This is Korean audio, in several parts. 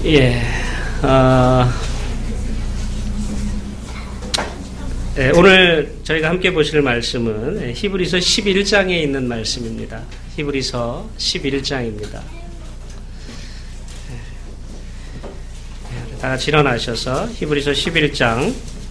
예, 오늘 저희가 함께 보실 말씀은 히브리서 11장에 있는 말씀입니다. 히브리서 11장입니다. 다 같이 일어나셔서 히브리서 11장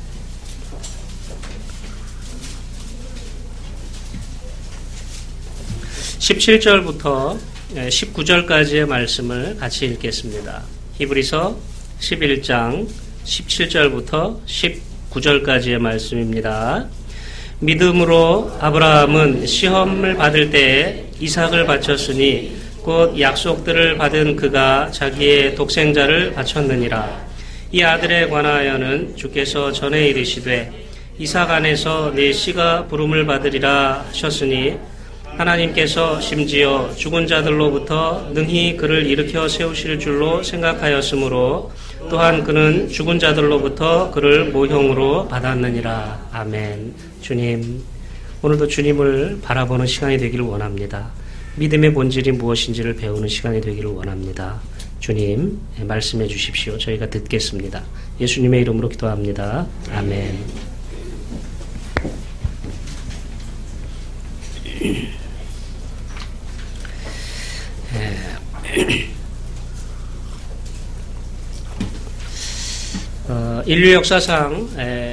17절부터 19절까지의 말씀을 같이 읽겠습니다. 히브리서 11장 17절부터 19절까지의 말씀입니다. 믿음으로 아브라함은 시험을 받을 때에 이삭을 바쳤으니 곧 약속들을 받은 그가 자기의 독생자를 바쳤느니라. 이 아들에 관하여는 주께서 전에 이르시되 이삭 안에서 내 씨가 부름을 받으리라 하셨으니 하나님께서 심지어 죽은 자들로부터 능히 그를 일으켜 세우실 줄로 생각하였으므로 또한 그는 죽은 자들로부터 그를 모형으로 받았느니라. 아멘. 주님, 오늘도 주님을 바라보는 시간이 되기를 원합니다. 믿음의 본질이 무엇인지를 배우는 시간이 되기를 원합니다. 주님, 말씀해 주십시오. 저희가 듣겠습니다. 예수님의 이름으로 기도합니다. 아멘. 인류 역사상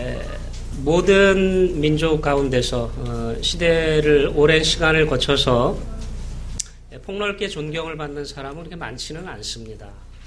모든 민족 가운데서 시대를 오랜 시간을 거쳐서 폭넓게 존경을 받는 사람은 그렇게 많지는 않습니다.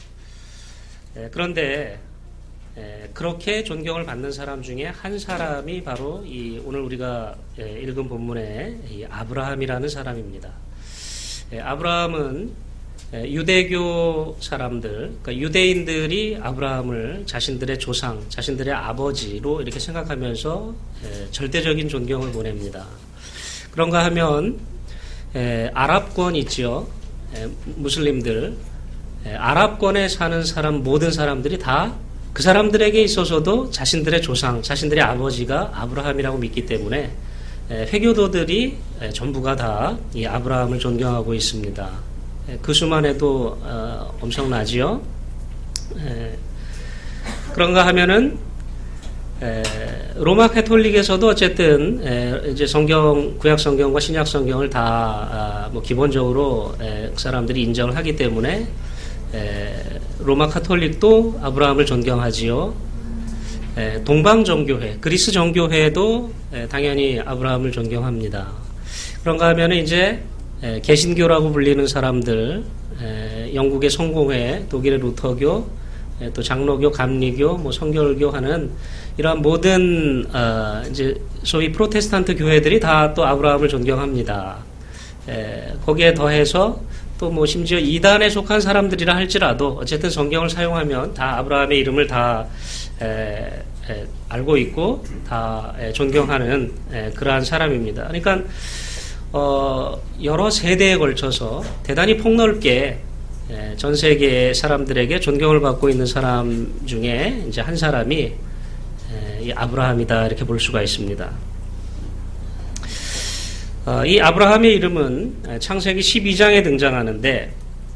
그런데 그렇게 존경을 받는 사람 중에 한 사람이 바로 오늘 우리가 읽은 본문의 이 아브라함이라는 사람입니다. 아브라함은 유대교 사람들, 그러니까 유대인들이 아브라함을 자신들의 조상, 자신들의 아버지로 이렇게 생각하면서 절대적인 존경을 보냅니다. 그런가 하면 아랍권 있죠. 무슬림들, 아랍권에 사는 사람, 모든 사람들이 다 그 사람들에게 있어서도 자신들의 조상, 자신들의 아버지가 아브라함이라고 믿기 때문에 회교도들이 전부가 다 이 아브라함을 존경하고 있습니다. 그 수만 해도 엄청나지요. 그런가 하면은 로마 카톨릭에서도 어쨌든 이제 성경, 구약 성경과 신약 성경을 다 뭐 기본적으로 그 사람들이 인정을 하기 때문에 로마 카톨릭도 아브라함을 존경하지요. 동방 정교회, 그리스 정교회도 당연히 아브라함을 존경합니다. 그런가 하면은 이제 개신교라고 불리는 사람들, 영국의 성공회, 독일의 루터교, 또 장로교, 감리교, 뭐 성결교 하는 이러한 모든 이제 소위 프로테스탄트 교회들이 다 또 아브라함을 존경합니다. 거기에 더해서 또 뭐 심지어 이단에 속한 사람들이라 할지라도 어쨌든 성경을 사용하면 다 아브라함의 이름을 다 알고 있고 다 존경하는 그러한 사람입니다. 그러니까 여러 세대에 걸쳐서 대단히 폭넓게 전 세계 사람들에게 존경을 받고 있는 사람 중에 이제 한 사람이 이 아브라함이다 이렇게 볼 수가 있습니다. 이 아브라함의 이름은 창세기 12장에 등장하는데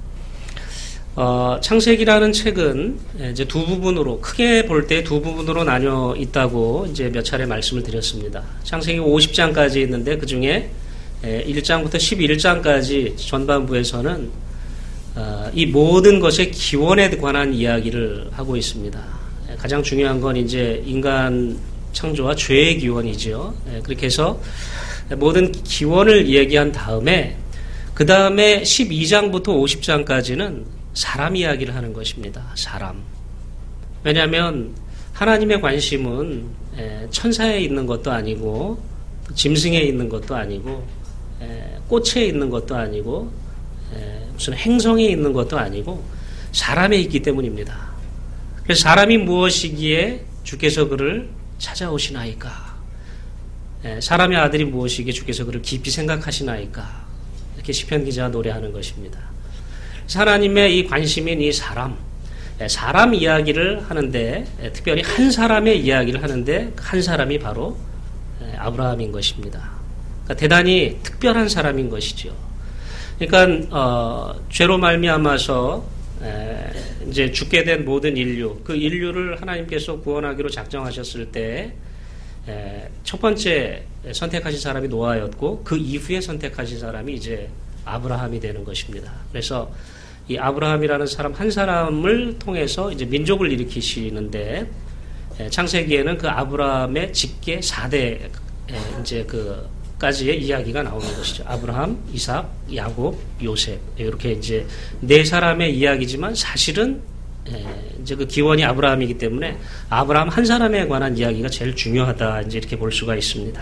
창세기라는 책은 이제 두 부분으로 크게 볼 때 두 부분으로 나뉘어 있다고 이제 몇 차례 말씀을 드렸습니다. 창세기 50장까지 있는데 그 중에 1장부터 11장까지 전반부에서는 이 모든 것의 기원에 관한 이야기를 하고 있습니다. 가장 중요한 건 이제 인간 창조와 죄의 기원이죠. 그렇게 해서 모든 기원을 이야기한 다음에 그 다음에 12장부터 50장까지는 사람 이야기를 하는 것입니다. 사람. 왜냐하면 하나님의 관심은 천사에 있는 것도 아니고 짐승에 있는 것도 아니고 꽃에 있는 것도 아니고 무슨 행성에 있는 것도 아니고 사람에 있기 때문입니다. 그래서 사람이 무엇이기에 주께서 그를 찾아오시나이까? 사람의 아들이 무엇이기에 주께서 그를 깊이 생각하시나이까? 이렇게 시편 기자가 노래하는 것입니다. 하나님의 이 관심인 이 사람 이야기를 하는데 특별히 한 사람의 이야기를 하는데 한 사람이 바로 아브라함인 것입니다. 그러니까 대단히 특별한 사람인 것이죠. 그러니까 죄로 말미암아서 이제 죽게 된 모든 인류, 그 인류를 하나님께서 구원하기로 작정하셨을 때 첫 번째 선택하신 사람이 노아였고 그 이후에 선택하신 사람이 이제 아브라함이 되는 것입니다. 그래서 이 아브라함이라는 사람 한 사람을 통해서 이제 민족을 일으키시는데 창세기에는 그 아브라함의 직계 4대 이제 까지의 이야기가 나오는 것이죠. 아브라함, 이삭, 야곱, 요셉 이렇게 이제 네 사람의 이야기지만 사실은 이제 그 기원이 아브라함이기 때문에 아브라함 한 사람에 관한 이야기가 제일 중요하다 이제 이렇게 볼 수가 있습니다.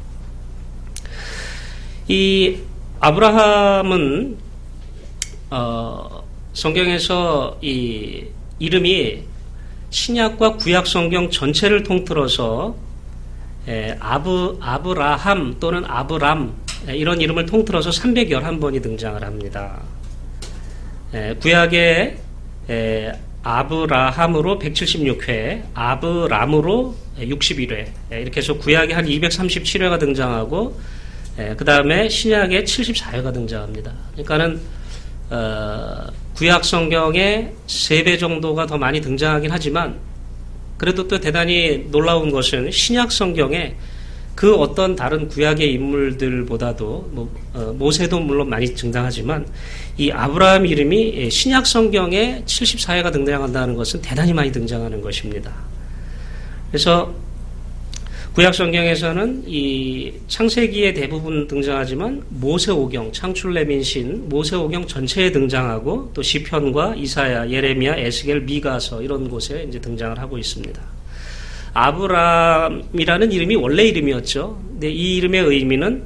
이 아브라함은 성경에서 이 이름이 신약과 구약 성경 전체를 통틀어서 아브라함 또는 아브람 이런 이름을 통틀어서 311번이 등장을 합니다. 구약에 아브라함으로 176회, 아브람으로 61회 이렇게 해서 구약에 한 237회가 등장하고 그 다음에 신약에 74회가 등장합니다. 그러니까는 구약 성경에 3배 정도가 더 많이 등장하긴 하지만 그래도 또 대단히 놀라운 것은 신약 성경에 그 어떤 다른 구약의 인물들보다도 모세도 물론 많이 등장하지만 이 아브라함 이름이 신약 성경에 74회가 등장한다는 것은 대단히 많이 등장하는 것입니다. 그래서 구약 성경에서는 이 창세기에 대부분 등장하지만 모세오경, 창출레민신, 모세오경 전체에 등장하고 또 시편과 이사야, 예레미야, 에스겔, 미가서 이런 곳에 이제 등장을 하고 있습니다. 아브람이라는 이름이 원래 이름이었죠. 근데 이 이름의 의미는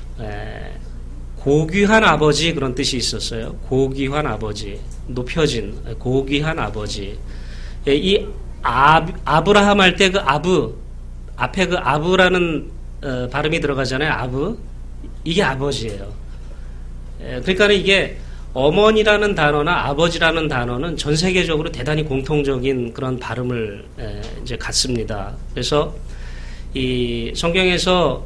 고귀한 아버지 그런 뜻이 있었어요. 고귀한 아버지, 높여진 고귀한 아버지. 이 아브라함 할 때 그 앞에 그 아브라는 발음이 들어가잖아요. 아브. 이게 아버지예요. 그러니까 이게 어머니라는 단어나 아버지라는 단어는 전 세계적으로 대단히 공통적인 그런 발음을 이제 갖습니다. 그래서 이 성경에서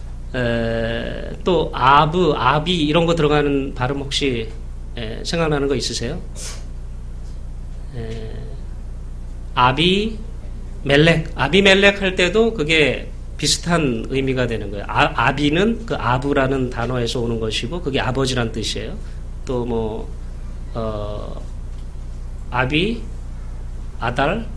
또 아비 이런 거 들어가는 발음 혹시 생각나는 거 있으세요? 아비멜렉 할 때도 그게 비슷한 의미가 되는 거예요. 아비는 그 아부라는 단어에서 오는 것이고 그게 아버지란 뜻이에요. 또 아비, 아달,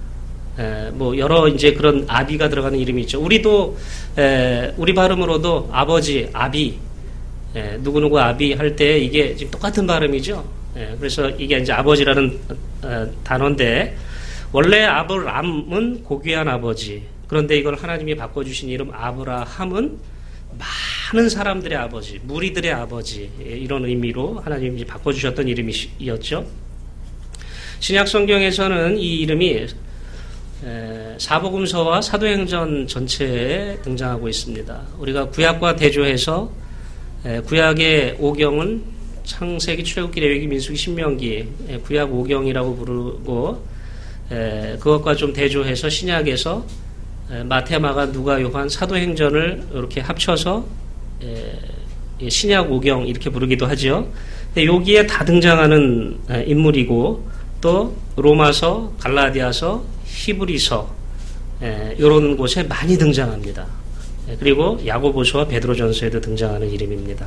여러 이제 그런 아비가 들어가는 이름이 있죠. 우리도 우리 발음으로도 아버지, 아비, 누구누구 아비 할 때 이게 지금 똑같은 발음이죠. 그래서 이게 이제 아버지라는 단어인데 원래 아브람은 고귀한 아버지. 그런데 이걸 하나님이 바꿔주신 이름 아브라함은 많은 사람들의 아버지, 무리들의 아버지 이런 의미로 하나님이 바꿔주셨던 이름이었죠. 신약 성경에서는 이 이름이 사복음서와 사도행전 전체에 등장하고 있습니다. 우리가 구약과 대조해서 구약의 5경은 창세기, 출애굽기, 레위기, 민수기, 신명기 구약 5경이라고 부르고 그것과 좀 대조해서 신약에서 마태, 마가, 누가, 요한, 사도행전을 이렇게 합쳐서 신약 5경 이렇게 부르기도 하죠. 여기에 다 등장하는 인물이고 또 로마서, 갈라디아서, 히브리서 이런 곳에 많이 등장합니다. 그리고 야고보서와 베드로전서에도 등장하는 이름입니다.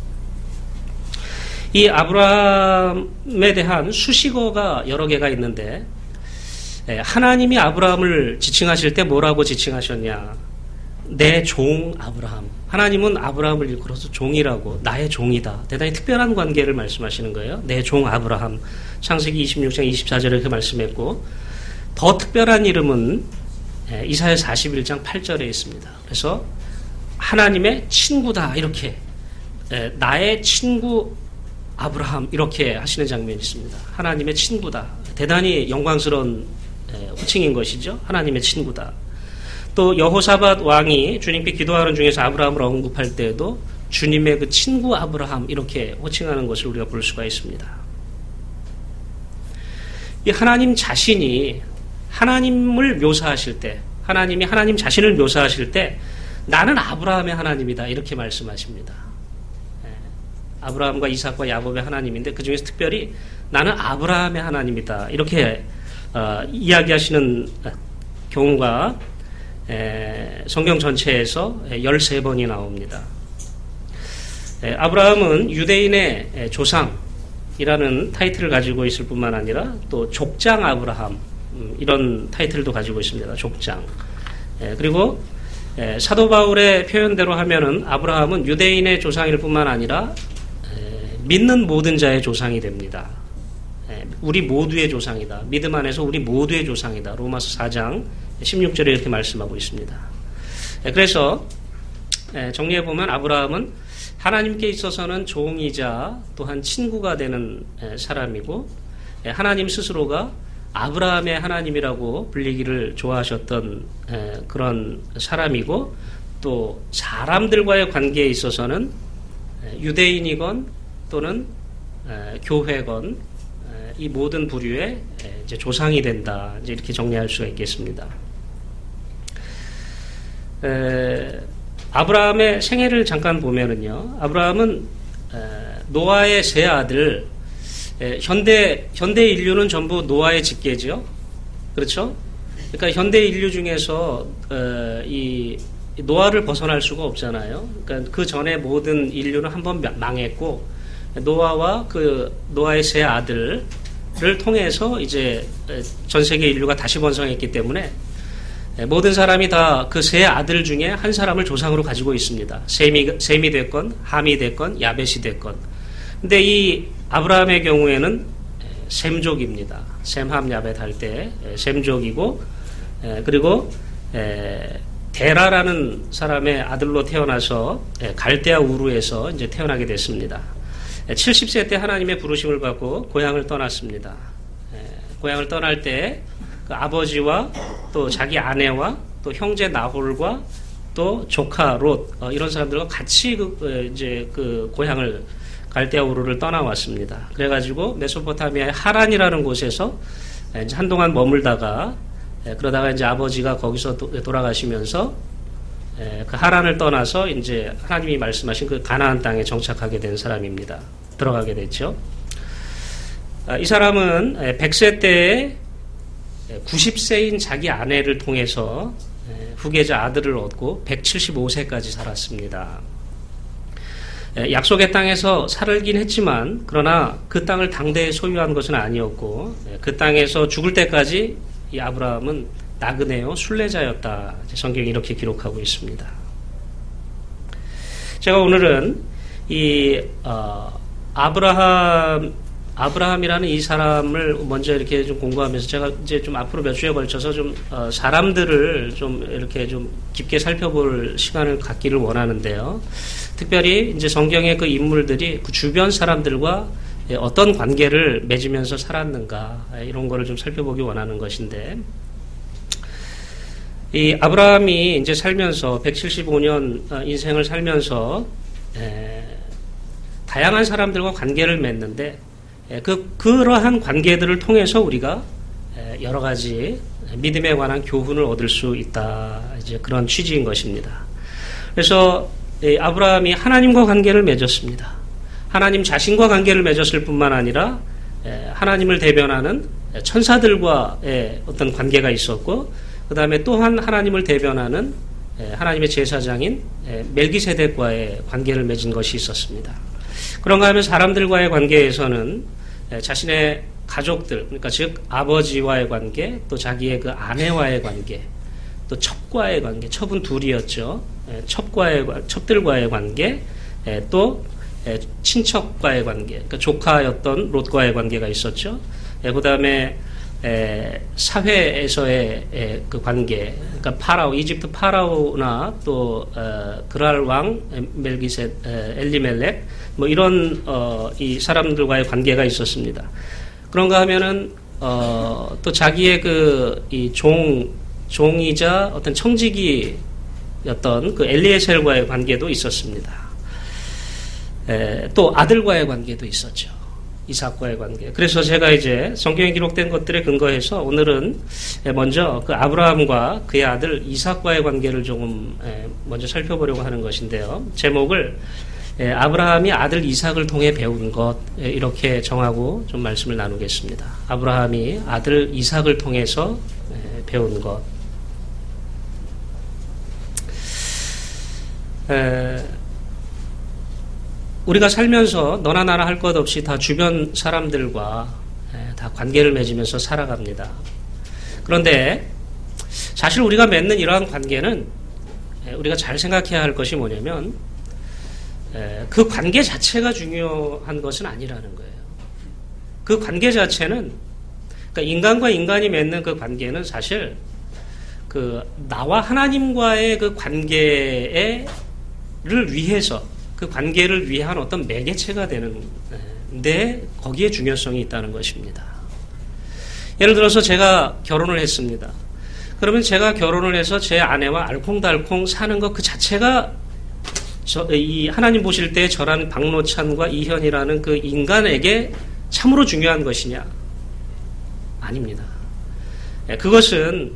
이 아브라함에 대한 수식어가 여러 개가 있는데 하나님이 아브라함을 지칭하실 때 뭐라고 지칭하셨냐? 내 종 아브라함. 하나님은 아브라함을 일컬어서 종이라고, 나의 종이다. 대단히 특별한 관계를 말씀하시는 거예요. 내 종 아브라함. 창세기 26장 24절에 이렇게 말씀했고 더 특별한 이름은 이사야 41장 8절에 있습니다. 그래서 하나님의 친구다 이렇게 나의 친구 아브라함 이렇게 하시는 장면이 있습니다. 하나님의 친구다. 대단히 영광스러운 호칭인 것이죠. 하나님의 친구다. 또 여호사밧 왕이 주님께 기도하는 중에서 아브라함을 언급할 때에도 주님의 그 친구 아브라함 이렇게 호칭하는 것을 우리가 볼 수가 있습니다. 이 하나님 자신이 하나님을 묘사하실 때 하나님이 하나님 자신을 묘사하실 때 나는 아브라함의 하나님이다 이렇게 말씀하십니다. 아브라함과 이삭과 야곱의 하나님인데 그 중에서 특별히 나는 아브라함의 하나님이다. 이렇게 이야기하시는 경우가 성경 전체에서 13번이 나옵니다. 아브라함은 유대인의 조상이라는 타이틀을 가지고 있을 뿐만 아니라 또 족장 아브라함 이런 타이틀도 가지고 있습니다. 족장. 그리고 사도 바울의 표현대로 하면은 아브라함은 유대인의 조상일 뿐만 아니라 믿는 모든 자의 조상이 됩니다. 우리 모두의 조상이다. 믿음 안에서 우리 모두의 조상이다. 로마서 4장 16절에 이렇게 말씀하고 있습니다. 그래서 정리해보면 아브라함은 하나님께 있어서는 종이자 또한 친구가 되는 사람이고 하나님 스스로가 아브라함의 하나님이라고 불리기를 좋아하셨던 그런 사람이고 또 사람들과의 관계에 있어서는 유대인이건 또는 교회건 이 모든 부류의 이제 조상이 된다. 이제 이렇게 정리할 수가 있겠습니다. 아브라함의 생애를 잠깐 보면은요. 아브라함은 노아의 세 아들 현대 인류는 전부 노아의 직계죠. 그렇죠? 그러니까 현대 인류 중에서 이 노아를 벗어날 수가 없잖아요. 그러니까 그 전에 모든 인류는 한번 망했고 노아와 그 노아의 세 아들을 통해서 이제 전 세계 인류가 다시 번성했기 때문에 모든 사람이 다 그 세 아들 중에 한 사람을 조상으로 가지고 있습니다. 셈이 됐건 함이 됐건 야벳이 됐건. 근데 이 아브라함의 경우에는 셈족입니다. 셈함 야벳 할 때 셈족이고 그리고 데라라는 사람의 아들로 태어나서 갈대아 우르에서 이제 태어나게 됐습니다. 70세 때 하나님의 부르심을 받고 고향을 떠났습니다. 고향을 떠날 때 그 아버지와 또 자기 아내와 또 형제 나홀과 또 조카 롯 이런 사람들과 같이 이제 그 고향을 갈대아 우르를 떠나왔습니다. 그래가지고 메소포타미아의 하란이라는 곳에서 이제 한동안 머물다가 그러다가 이제 아버지가 거기서 돌아가시면서 그 하란을 떠나서 이제 하나님이 말씀하신 그 가나안 땅에 정착하게 된 사람입니다. 들어가게 됐죠. 이 사람은 100세 때에 90세인 자기 아내를 통해서 후계자 아들을 얻고 175세까지 살았습니다. 약속의 땅에서 살긴 했지만 그러나 그 땅을 당대에 소유한 것은 아니었고 그 땅에서 죽을 때까지 이 아브라함은 나그네요 순례자였다. 성경이 이렇게 기록하고 있습니다. 제가 오늘은 이 아브라함이라는 이 사람을 먼저 이렇게 좀 공부하면서 제가 이제 좀 앞으로 몇 주에 걸쳐서 좀 사람들을 좀 이렇게 좀 깊게 살펴볼 시간을 갖기를 원하는데요. 특별히 이제 성경의 그 인물들이 그 주변 사람들과 어떤 관계를 맺으면서 살았는가 이런 거를 좀 살펴보기 원하는 것인데 이 아브라함이 이제 살면서 175년 인생을 살면서 다양한 사람들과 관계를 맺는데 그러한 관계들을 통해서 우리가 여러 가지 믿음에 관한 교훈을 얻을 수 있다. 이제 그런 취지인 것입니다. 그래서 아브라함이 하나님과 관계를 맺었습니다. 하나님 자신과 관계를 맺었을 뿐만 아니라 하나님을 대변하는 천사들과의 어떤 관계가 있었고 그 다음에 또한 하나님을 대변하는 하나님의 제사장인 멜기세덱과의 관계를 맺은 것이 있었습니다. 그런가 하면 사람들과의 관계에서는 자신의 가족들, 그러니까 즉 아버지와의 관계, 또 자기의 그 아내와의 관계, 또 첩과의 관계, 첩은 둘이었죠. 첩들과의 관계, 또 친척과의 관계, 그러니까 조카였던 롯과의 관계가 있었죠. 그 다음에 사회에서의 그 관계, 그러니까 파라오, 이집트 파라오나 또 그랄 왕 엘리멜렉, 뭐 이런 이 사람들과의 관계가 있었습니다. 그런가 하면은 또 자기의 그 이 종이자 어떤 청지기였던 그 엘리에셀과의 관계도 있었습니다. 또 아들과의 관계도 있었죠. 이삭과의 관계. 그래서 제가 이제 성경에 기록된 것들에 근거해서 오늘은 먼저 그 아브라함과 그의 아들 이삭과의 관계를 조금 먼저 살펴보려고 하는 것인데요. 제목을 아브라함이 아들 이삭을 통해 배운 것, 이렇게 정하고 좀 말씀을 나누겠습니다. 아브라함이 아들 이삭을 통해서 배운 것. 우리가 살면서 너나 나나 할 것 없이 다 주변 사람들과 다 관계를 맺으면서 살아갑니다. 그런데 사실 우리가 맺는 이러한 관계는 우리가 잘 생각해야 할 것이 뭐냐면 그 관계 자체가 중요한 것은 아니라는 거예요. 그 관계 자체는, 그러니까 인간과 인간이 맺는 그 관계는 사실 그 나와 하나님과의 그 관계를 위해서, 그 관계를 위한 어떤 매개체가 되는데 거기에 중요성이 있다는 것입니다. 예를 들어서 제가 결혼을 했습니다. 그러면 제가 결혼을 해서 제 아내와 알콩달콩 사는 것 그 자체가 이 하나님 보실 때 저라는 박노찬과 이현이라는 그 인간에게 참으로 중요한 것이냐? 아닙니다. 그것은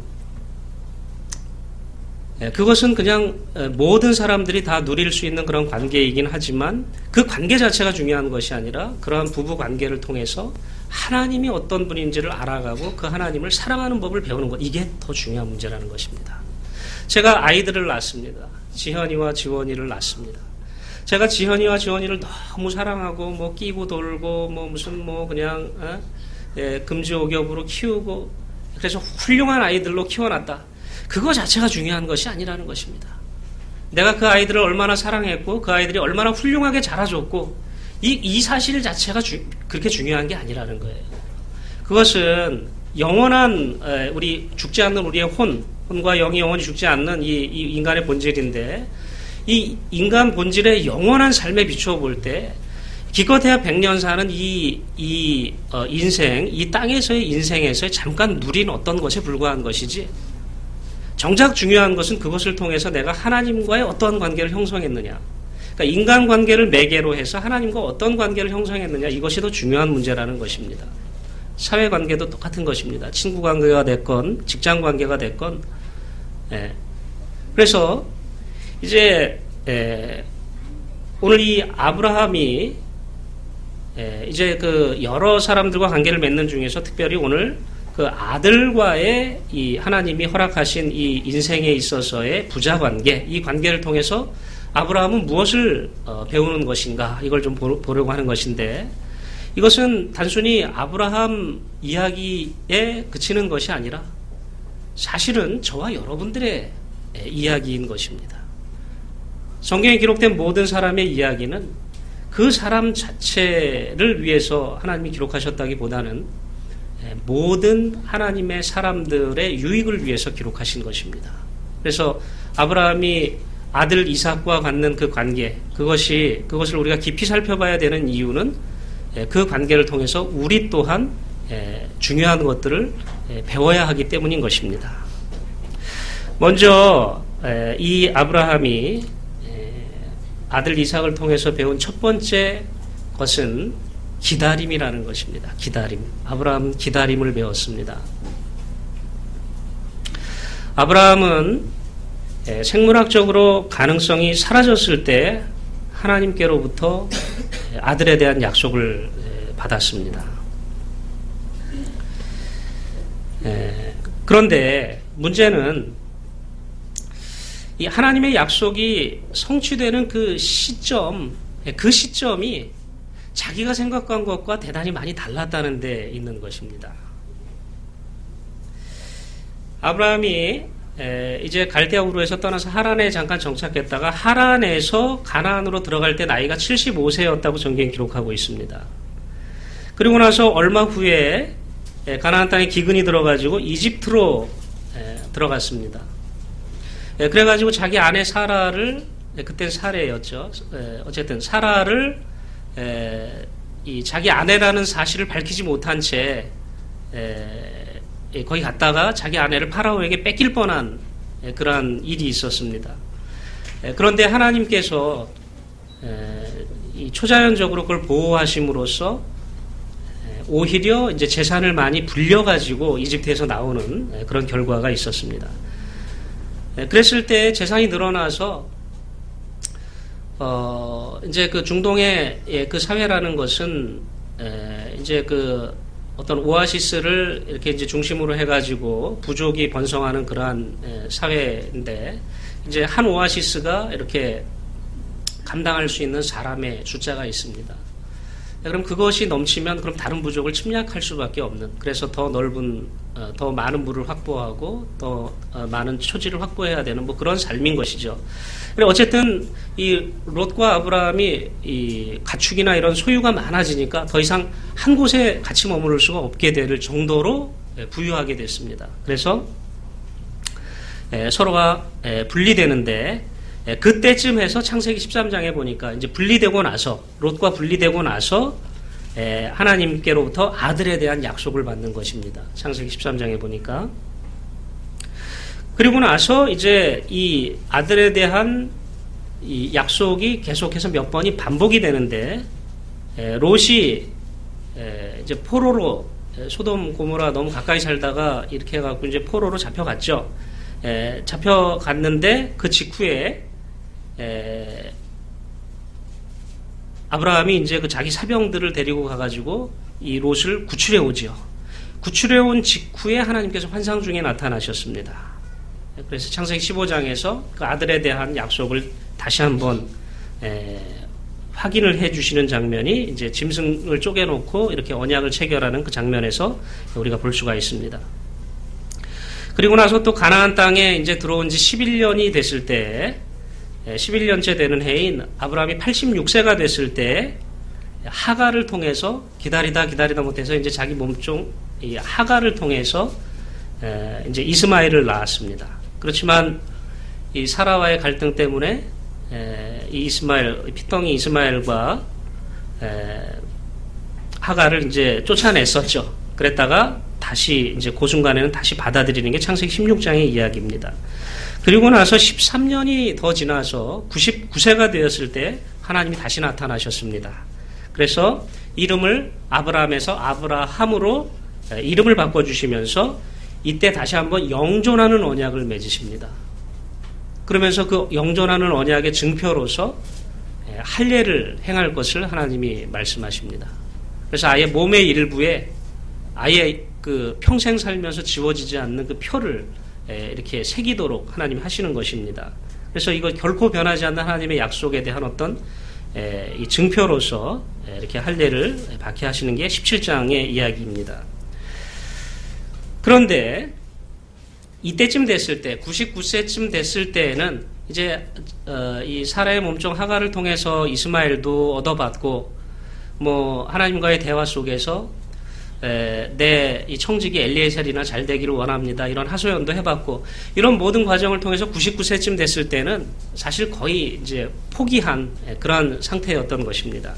그냥 모든 사람들이 다 누릴 수 있는 그런 관계이긴 하지만 그 관계 자체가 중요한 것이 아니라 그러한 부부 관계를 통해서 하나님이 어떤 분인지를 알아가고 그 하나님을 사랑하는 법을 배우는 것, 이게 더 중요한 문제라는 것입니다. 제가 아이들을 낳았습니다. 지현이와 지원이를 낳습니다. 제가 지현이와 지원이를 너무 사랑하고 뭐 끼고 돌고 뭐 무슨 뭐 그냥 금지옥엽으로 키우고 그래서 훌륭한 아이들로 키워놨다. 그거 자체가 중요한 것이 아니라는 것입니다. 내가 그 아이들을 얼마나 사랑했고 그 아이들이 얼마나 훌륭하게 자라줬고 이 사실 자체가 그렇게 중요한 게 아니라는 거예요. 그것은 영원한 우리 죽지 않는 우리의 혼과 영이 영원히 죽지 않는 이 인간의 본질인데 이 인간 본질의 영원한 삶에 비추어 볼 때 기껏해야 100년 사는 이 인생, 이 땅에서의 인생에서 잠깐 누린 어떤 것에 불과한 것이지 정작 중요한 것은 그것을 통해서 내가 하나님과의 어떤 관계를 형성했느냐. 그러니까 인간관계를 매개로 해서 하나님과 어떤 관계를 형성했느냐, 이것이 더 중요한 문제라는 것입니다. 사회관계도 똑같은 것입니다. 친구관계가 됐건 직장관계가 됐건. 그래서 이제 오늘 이 아브라함이 이제 그 여러 사람들과 관계를 맺는 중에서 특별히 오늘 그 아들과의 이 하나님이 허락하신 이 인생에 있어서의 부자관계, 이 관계를 통해서 아브라함은 무엇을 배우는 것인가, 이걸 좀 보려고 하는 것인데, 이것은 단순히 아브라함 이야기에 그치는 것이 아니라 사실은 저와 여러분들의 이야기인 것입니다. 성경에 기록된 모든 사람의 이야기는 그 사람 자체를 위해서 하나님이 기록하셨다기보다는 모든 하나님의 사람들의 유익을 위해서 기록하신 것입니다. 그래서 아브라함이 아들 이삭과 갖는 그 관계, 그것을 우리가 깊이 살펴봐야 되는 이유는 그 관계를 통해서 우리 또한 중요한 것들을 배워야 하기 때문인 것입니다. 먼저 이 아브라함이 아들 이삭을 통해서 배운 첫 번째 것은 기다림이라는 것입니다. 기다림. 아브라함 기다림을 배웠습니다. 아브라함은 생물학적으로 가능성이 사라졌을 때 하나님께로부터 아들에 대한 약속을 받았습니다. 그런데 문제는 이 하나님의 약속이 성취되는 그 시점이 자기가 생각한 것과 대단히 많이 달랐다는 데 있는 것입니다. 아브라함이 이제 갈대아 우르에서 떠나서 하란에 잠깐 정착했다가 하란에서 가나안으로 들어갈 때 나이가 75세였다고 성경이 기록하고 있습니다. 그리고 나서 얼마 후에 가나안 땅에 기근이 들어가지고 이집트로 들어갔습니다. 그래가지고 자기 아내 사라를, 그땐 사례였죠. 어쨌든 사라를 자기 아내라는 사실을 밝히지 못한 채 거기 갔다가 자기 아내를 파라오에게 뺏길 뻔한 그러한 일이 있었습니다. 그런데 하나님께서 초자연적으로 그걸 보호하심으로써 오히려 이제 재산을 많이 불려가지고 이집트에서 나오는 그런 결과가 있었습니다. 그랬을 때 재산이 늘어나서 이제 그 중동의 그 사회라는 것은 이제 그 어떤 오아시스를 이렇게 이제 중심으로 해가지고 부족이 번성하는 그러한 사회인데, 이제 한 오아시스가 이렇게 감당할 수 있는 사람의 숫자가 있습니다. 그럼 그것이 넘치면 그럼 다른 부족을 침략할 수밖에 없는, 그래서 더 넓은, 더 많은 물을 확보하고 더 많은 초지를 확보해야 되는 뭐 그런 삶인 것이죠. 그래 어쨌든 이 롯과 아브라함이 이 가축이나 이런 소유가 많아지니까 더 이상 한 곳에 같이 머무를 수가 없게 될 정도로 부유하게 됐습니다. 그래서 서로가 분리되는데, 그때쯤 해서 창세기 13장에 보니까 이제 분리되고 나서, 롯과 분리되고 나서 하나님께로부터 아들에 대한 약속을 받는 것입니다. 창세기 13장에 보니까. 그리고 나서 이제 이 아들에 대한 이 약속이 계속해서 몇 번이 반복이 되는데, 롯이 이제 포로로, 소돔 고모라 너무 가까이 살다가 이렇게 해갖고 이제 포로로 잡혀갔죠. 잡혀갔는데 그 직후에 아브라함이 이제 그 자기 사병들을 데리고 가가지고 이 롯을 구출해 오지요. 구출해 온 직후에 하나님께서 환상 중에 나타나셨습니다. 그래서 창세기 15장에서 그 아들에 대한 약속을 다시 한번 확인을 해 주시는 장면이 이제 짐승을 쪼개놓고 이렇게 언약을 체결하는 그 장면에서 우리가 볼 수가 있습니다. 그리고 나서 또 가나안 땅에 이제 들어온 지 11년이 됐을 때, 11년째 되는 해인 아브라함이 86세가 됐을 때 하가를 통해서 기다리다 못해서 이제 자기 몸종 이 하가를 통해서 이제 이스마엘을 낳았습니다. 그렇지만 이 사라와의 갈등 때문에 이 이스마엘, 피덩이 이스마엘과 하가를 이제 쫓아냈었죠. 그랬다가 다시 이제 그 순간에는 다시 받아들이는 게 창세기 16장의 이야기입니다. 그리고 나서 13년이 더 지나서 99세가 되었을 때 하나님이 다시 나타나셨습니다. 그래서 이름을 아브라함에서 아브라함으로 이름을 바꿔주시면서 이때 다시 한번 영존하는 언약을 맺으십니다. 그러면서 그 영존하는 언약의 증표로서 할례를 행할 것을 하나님이 말씀하십니다. 그래서 아예 몸의 일부에 아예 그 평생 살면서 지워지지 않는 그 표를 이렇게 새기도록 하나님이 하시는 것입니다. 그래서 이거 결코 변하지 않는 하나님의 약속에 대한 어떤 이 증표로서 이렇게 할례를 받게 하시는 게 17장의 이야기입니다. 그런데 이때쯤 됐을 때, 99세쯤 됐을 때에는 이제 이 사라의 몸종 하가를 통해서 이스마엘도 얻어받고, 뭐 하나님과의 대화 속에서 내 이 청직이 엘리에셀이나 잘 되기를 원합니다, 이런 하소연도 해봤고, 이런 모든 과정을 통해서 99세쯤 됐을 때는 사실 거의 이제 포기한 그러한 상태였던 것입니다.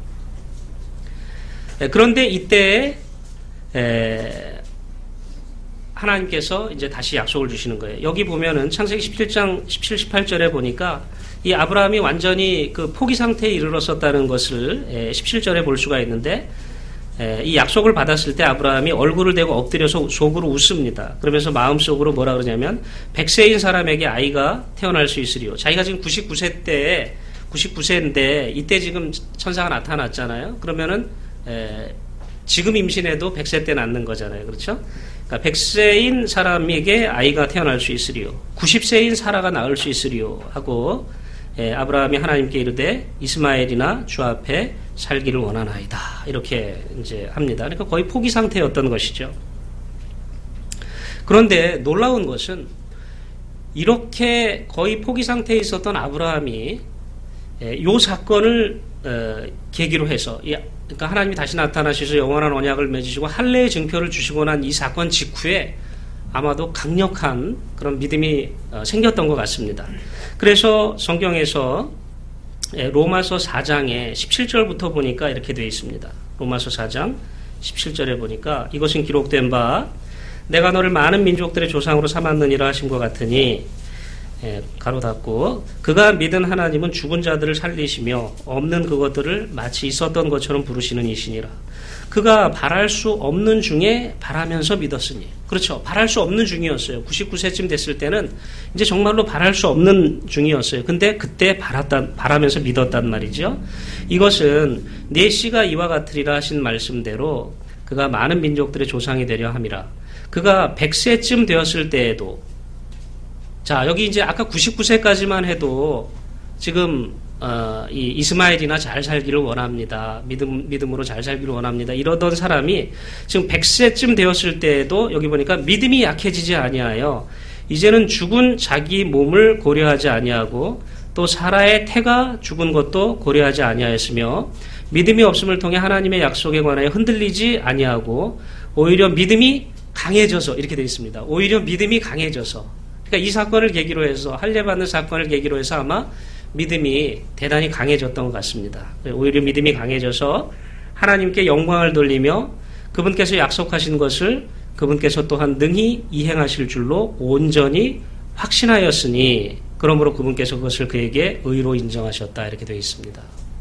그런데 이때 하나님께서 이제 다시 약속을 주시는 거예요. 여기 보면은 창세기 17장 17, 18절에 보니까 이 아브라함이 완전히 그 포기 상태에 이르렀었다는 것을 17절에 볼 수가 있는데, 이 약속을 받았을 때 아브라함이 얼굴을 대고 엎드려서 속으로 웃습니다. 그러면서 마음속으로 뭐라 그러냐면 100세인 사람에게 아이가 태어날 수 있으리요. 자기가 지금 99세인데 이때 지금 천사가 나타났잖아요. 그러면은 지금 임신해도 100세 때 낳는 거잖아요. 그렇죠? 그러니까 100세인 사람에게 아이가 태어날 수 있으리요. 90세인 사라가 낳을 수 있으리요 하고 아브라함이 하나님께 이르되 이스마엘이나 주 앞에 살기를 원하나이다, 이렇게 이제 합니다. 그러니까 거의 포기 상태였던 것이죠. 그런데 놀라운 것은 이렇게 거의 포기 상태에 있었던 아브라함이 이 사건을 계기로 해서, 그러니까 하나님이 다시 나타나셔서 영원한 언약을 맺으시고 할례의 증표를 주시고 난 이 사건 직후에 아마도 강력한 그런 믿음이 생겼던 것 같습니다. 그래서 성경에서 로마서 4장에 17절부터 보니까 이렇게 되어 있습니다. 로마서 4장 17절에 보니까 이것은 기록된 바 내가 너를 많은 민족들의 조상으로 삼았느니라 하신 것 같으니 가로 닫고 그가 믿은 하나님은 죽은 자들을 살리시며 없는 그것들을 마치 있었던 것처럼 부르시는 이시니라. 그가 바랄 수 없는 중에 바라면서 믿었으니. 그렇죠. 바랄 수 없는 중이었어요. 99세쯤 됐을 때는 이제 정말로 바랄 수 없는 중이었어요. 근데 그때 바라면서 믿었단 말이죠. 이것은 내 씨가 이와 같으리라 하신 말씀대로 그가 많은 민족들의 조상이 되려 함이라. 그가 100세쯤 되었을 때에도, 자, 여기 이제 아까 99세까지만 해도 지금 이 이스마엘이나 잘 살기를 원합니다. 믿음으로 잘 살기를 원합니다. 이러던 사람이 지금 100세쯤 되었을 때에도 여기 보니까 믿음이 약해지지 아니하여 이제는 죽은 자기 몸을 고려하지 아니하고 또 사라의 태가 죽은 것도 고려하지 아니하였으며 믿음이 없음을 통해 하나님의 약속에 관하여 흔들리지 아니하고 오히려 믿음이 강해져서, 이렇게 되어 있습니다. 오히려 믿음이 강해져서, 그러니까 이 사건을 계기로 해서, 할례받는 사건을 계기로 해서 아마 믿음이 대단히 강해졌던 것 같습니다. 오히려 믿음이 강해져서 하나님께 영광을 돌리며 그분께서 약속하신 것을 그분께서 또한 능히 이행하실 줄로 온전히 확신하였으니 그러므로 그분께서 그것을 그에게 의로 인정하셨다, 이렇게 되어 있습니다.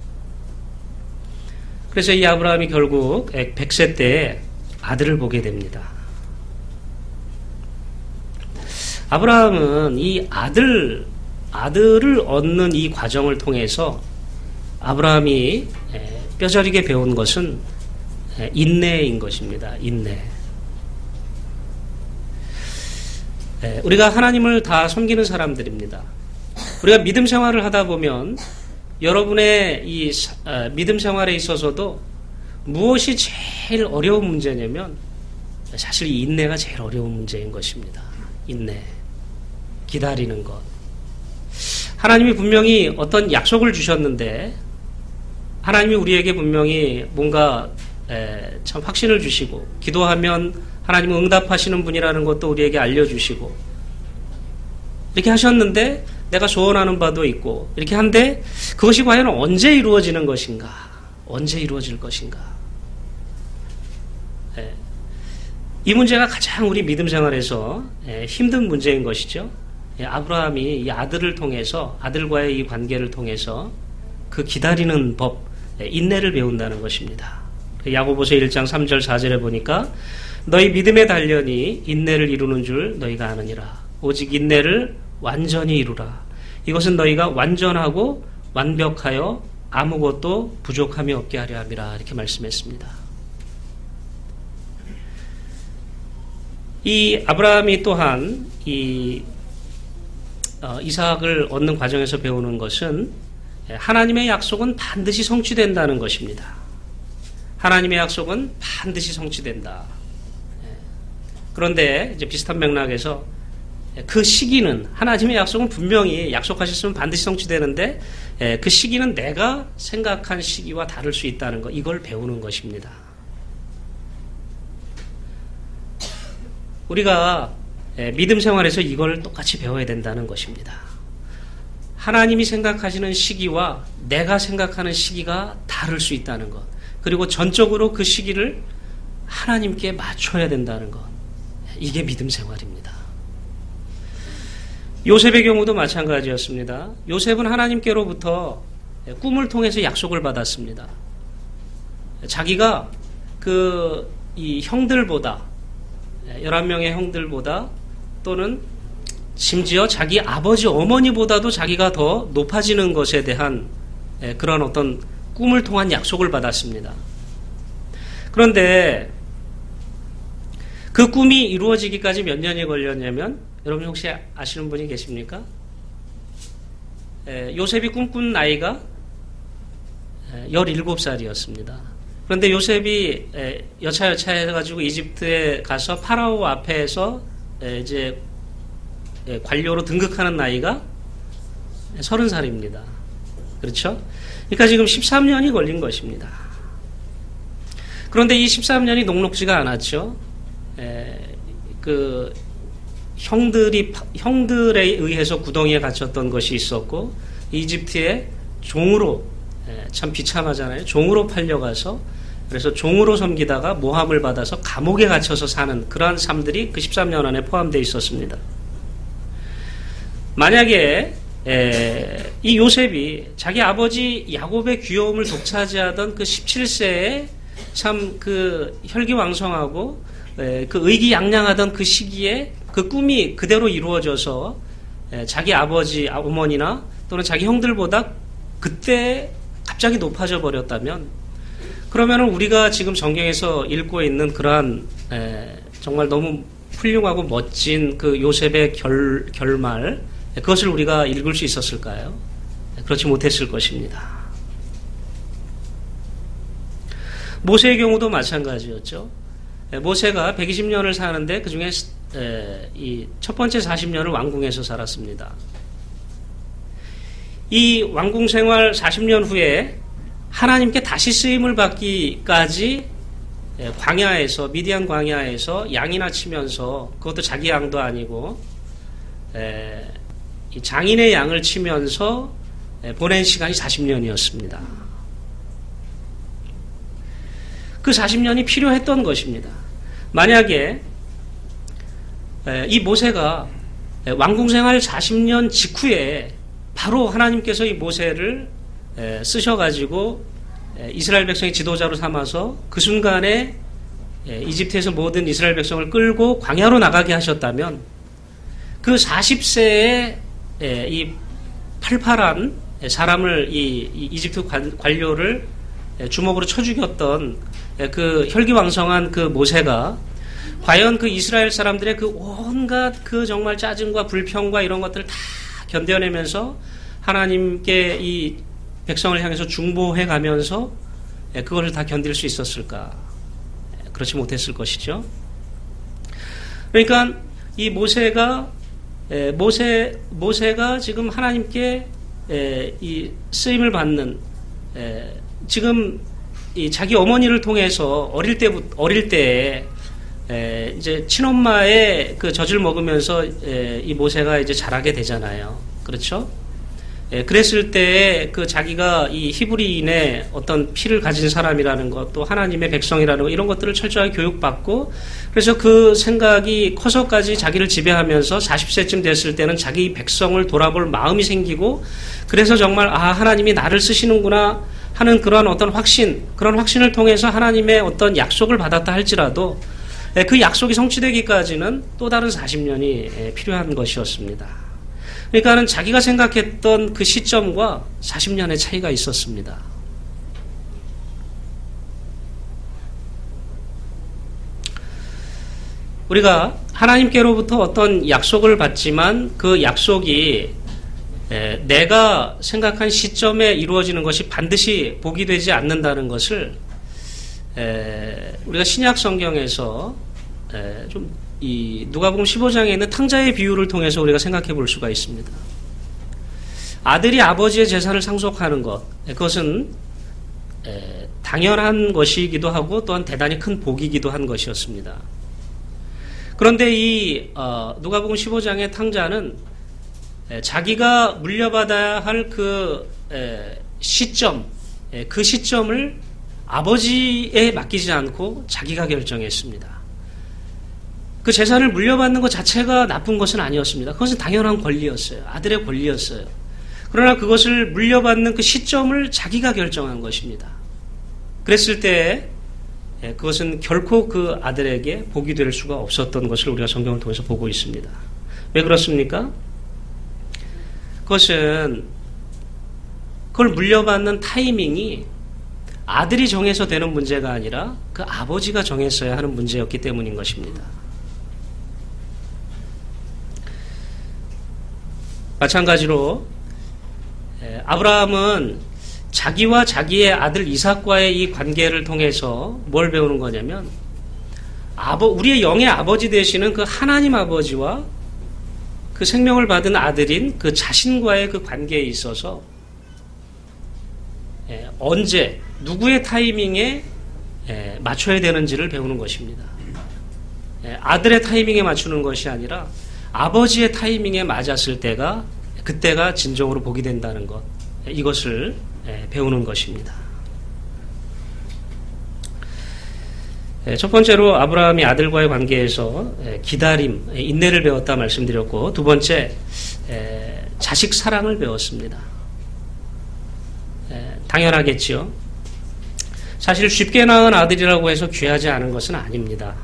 그래서 이 아브라함이 결국 100세 때 아들을 보게 됩니다. 아브라함은 이 아들을 얻는 이 과정을 통해서 아브라함이 뼈저리게 배운 것은 인내인 것입니다. 인내. 우리가 하나님을 다 섬기는 사람들입니다. 우리가 믿음 생활을 하다 보면 여러분의 이 믿음 생활에 있어서도 무엇이 제일 어려운 문제냐면 사실 이 인내가 제일 어려운 문제인 것입니다. 인내. 기다리는 것. 하나님이 분명히 어떤 약속을 주셨는데 하나님이 우리에게 분명히 뭔가 참 확신을 주시고 기도하면 하나님은 응답하시는 분이라는 것도 우리에게 알려주시고 이렇게 하셨는데 내가 소원하는 바도 있고 이렇게 한데 그것이 과연 언제 이루어지는 것인가? 언제 이루어질 것인가? 이 문제가 가장 우리 믿음 생활에서 힘든 문제인 것이죠. 아브라함이 이 아들을 통해서, 아들과의 이 관계를 통해서 그 기다리는 법, 인내를 배운다는 것입니다. 야고보서 1장 3절 4절에 보니까 너희 믿음의 단련이 인내를 이루는 줄 너희가 아느니라. 오직 인내를 완전히 이루라. 이것은 너희가 완전하고 완벽하여 아무것도 부족함이 없게 하려 함이라. 이렇게 말씀했습니다. 이 아브라함이 또한 이 이삭을 얻는 과정에서 배우는 것은 하나님의 약속은 반드시 성취된다는 것입니다. 하나님의 약속은 반드시 성취된다. 그런데 이제 비슷한 맥락에서 그 시기는, 하나님의 약속은 분명히 약속하셨으면 반드시 성취되는데 그 시기는 내가 생각한 시기와 다를 수 있다는 것, 이걸 배우는 것입니다. 우리가 믿음 생활에서 이걸 똑같이 배워야 된다는 것입니다. 하나님이 생각하시는 시기와 내가 생각하는 시기가 다를 수 있다는 것, 그리고 전적으로 그 시기를 하나님께 맞춰야 된다는 것, 이게 믿음 생활입니다. 요셉의 경우도 마찬가지였습니다. 요셉은 하나님께로부터 꿈을 통해서 약속을 받았습니다. 자기가 이 형들보다, 11명의 형들보다, 또는 심지어 자기 아버지 어머니보다도 자기가 더 높아지는 것에 대한 그런 어떤 꿈을 통한 약속을 받았습니다. 그런데 그 꿈이 이루어지기까지 몇 년이 걸렸냐면, 여러분 혹시 아시는 분이 계십니까? 요셉이 꿈꾼 나이가 17살이었습니다. 그런데 요셉이 여차여차 해가지고 이집트에 가서 파라오 앞에서 이제 관료로 등극하는 나이가 30살입니다. 그렇죠? 그러니까 지금 13년이 걸린 것입니다. 그런데 이 13년이 녹록지가 않았죠. 그 형들에 의해서 구덩이에 갇혔던 것이 있었고, 이집트의 종으로, 참 비참하잖아요. 종으로 팔려가서, 그래서 종으로 섬기다가 모함을 받아서 감옥에 갇혀서 사는 그러한 삶들이 그 13년 안에 포함되어 있었습니다. 만약에 이 요셉이 자기 아버지 야곱의 귀여움을 독차지하던 그 17세에 참 그 혈기왕성하고 그 의기양양하던 그 시기에 그 꿈이 그대로 이루어져서 자기 아버지, 어머니나 또는 자기 형들보다 그때 갑자기 높아져 버렸다면, 그러면은 우리가 지금 성경에서 읽고 있는 그러한 정말 너무 훌륭하고 멋진 그 요셉의 결말, 그것을 우리가 읽을 수 있었을까요? 그렇지 못했을 것입니다. 모세의 경우도 마찬가지였죠. 모세가 120년을 사는데 그 중에 이 첫 번째 40년을 왕궁에서 살았습니다. 이 왕궁 생활 40년 후에 하나님께 다시 쓰임을 받기까지 광야에서, 미디안 광야에서 양이나 치면서, 그것도 자기 양도 아니고 이 장인의 양을 치면서 보낸 시간이 40년이었습니다. 그 40년이 필요했던 것입니다. 만약에 이 모세가 왕궁생활 40년 직후에 바로 하나님께서 이 모세를 쓰셔가지고 이스라엘 백성의 지도자로 삼아서 그 순간에 이집트에서 모든 이스라엘 백성을 끌고 광야로 나가게 하셨다면, 그 40세의 이 팔팔한 사람을, 이 이집트 관료를 주먹으로 쳐 죽였던 그 혈기왕성한 그 모세가 과연 그 이스라엘 사람들의 그 온갖 그 정말 짜증과 불평과 이런 것들을 다 견뎌내면서 하나님께 이 백성을 향해서 중보해 가면서 그것을 다 견딜 수 있었을까? 그렇지 못했을 것이죠. 그러니까 이 모세가 지금 하나님께 이 쓰임을 받는, 지금 이 자기 어머니를 통해서 어릴 때 이제 친엄마의 그 젖을 먹으면서 이 모세가 이제 자라게 되잖아요. 그렇죠? 그랬을 때 그 자기가 이 히브리인의 어떤 피를 가진 사람이라는 것, 또 하나님의 백성이라는 것, 이런 것들을 철저하게 교육받고, 그래서 그 생각이 커서까지 자기를 지배하면서 40세쯤 됐을 때는 자기 백성을 돌아볼 마음이 생기고, 그래서 정말 하나님이 나를 쓰시는구나 하는 그런 어떤 그런 확신을 통해서 하나님의 어떤 약속을 받았다 할지라도 그 약속이 성취되기까지는 또 다른 40년이 필요한 것이었습니다. 그러니까는 자기가 생각했던 그 시점과 40년의 차이가 있었습니다. 우리가 하나님께로부터 어떤 약속을 받지만 그 약속이 내가 생각한 시점에 이루어지는 것이 반드시 복이 되지 않는다는 것을 우리가 신약 성경에서 좀 이 누가복음 15장에 있는 탕자의 비유를 통해서 우리가 생각해 볼 수가 있습니다. 아들이 아버지의 재산을 상속하는 것, 그것은 당연한 것이기도 하고 또한 대단히 큰 복이기도 한 것이었습니다. 그런데 이 누가복음 15장의 탕자는 자기가 물려받아야 할 그 시점, 그 시점을 아버지에 맡기지 않고 자기가 결정했습니다. 그 재산을 물려받는 것 자체가 나쁜 것은 아니었습니다. 그것은 당연한 권리였어요. 아들의 권리였어요. 그러나 그것을 물려받는 그 시점을 자기가 결정한 것입니다. 그랬을 때 그것은 결코 그 아들에게 복이 될 수가 없었던 것을 우리가 성경을 통해서 보고 있습니다. 왜 그렇습니까? 그것은 그걸 물려받는 타이밍이 아들이 정해서 되는 문제가 아니라 그 아버지가 정했어야 하는 문제였기 때문인 것입니다. 마찬가지로 아브라함은 자기와 자기의 아들 이삭과의 이 관계를 통해서 뭘 배우는 거냐면 우리의 영의 아버지 되시는 그 하나님 아버지와 그 생명을 받은 아들인 그 자신과의 그 관계에 있어서 언제 누구의 타이밍에 맞춰야 되는지를 배우는 것입니다. 아들의 타이밍에 맞추는 것이 아니라 아버지의 타이밍에 맞았을 때가 그때가 진정으로 복이 된다는 것, 이것을 배우는 것입니다. 첫 번째로 아브라함이 아들과의 관계에서 기다림, 인내를 배웠다 말씀드렸고, 두 번째 자식 사랑을 배웠습니다. 당연하겠지요. 사실 쉽게 낳은 아들이라고 해서 귀하지 않은 것은 아닙니다.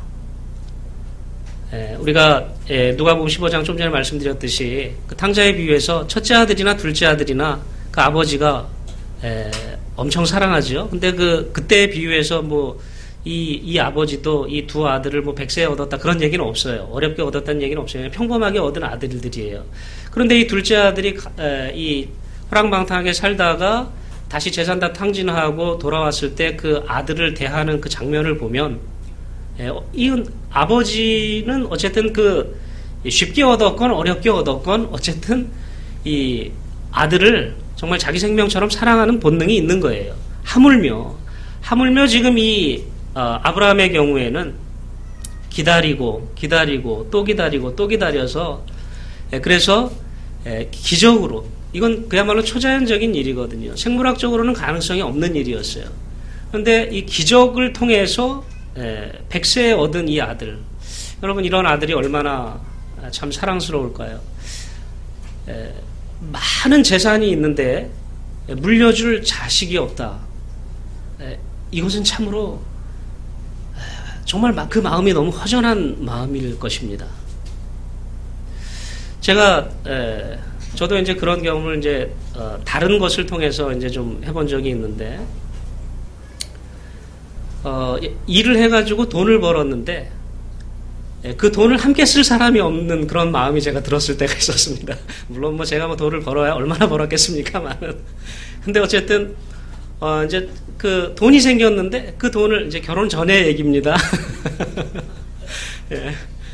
우리가 누가복음 15장 좀 전에 말씀드렸듯이 그 탕자에 비유해서 첫째 아들이나 둘째 아들이나 그 아버지가 엄청 사랑하죠. 근데 그때에 비유해서 뭐 이 아버지도 이 두 아들을 뭐 100세에 얻었다 그런 얘기는 없어요. 어렵게 얻었다는 얘기는 없어요. 평범하게 얻은 아들들이에요. 그런데 이 둘째 아들이 이 호랑방탕하게 살다가 다시 재산 다 탕진하고 돌아왔을 때 그 아들을 대하는 그 장면을 보면 이 아버지는 어쨌든 그 쉽게 얻었건 어렵게 얻었건 어쨌든 이 아들을 정말 자기 생명처럼 사랑하는 본능이 있는 거예요. 하물며 지금 이 아브라함의 경우에는 기다리고 또 기다려서 그래서 기적으로 이건 그야말로 초자연적인 일이거든요. 생물학적으로는 가능성이 없는 일이었어요. 그런데 이 기적을 통해서 100세에 얻은 이 아들, 여러분 이런 아들이 얼마나 참 사랑스러울까요? 많은 재산이 있는데 물려줄 자식이 없다. 이것은 참으로 정말 그 마음이 너무 허전한 마음일 것입니다. 제가 저도 이제 그런 경험을 이제 다른 것을 통해서 이제 좀 해본 적이 있는데 일을 해가지고 돈을 벌었는데 그 돈을 함께 쓸 사람이 없는 그런 마음이 제가 들었을 때가 있었습니다. 물론 뭐 제가 뭐 돈을 벌어야 얼마나 벌었겠습니까만은. 근데 어쨌든 이제 그 돈이 생겼는데 그 돈을 이제 결혼 전의 얘기입니다. 예.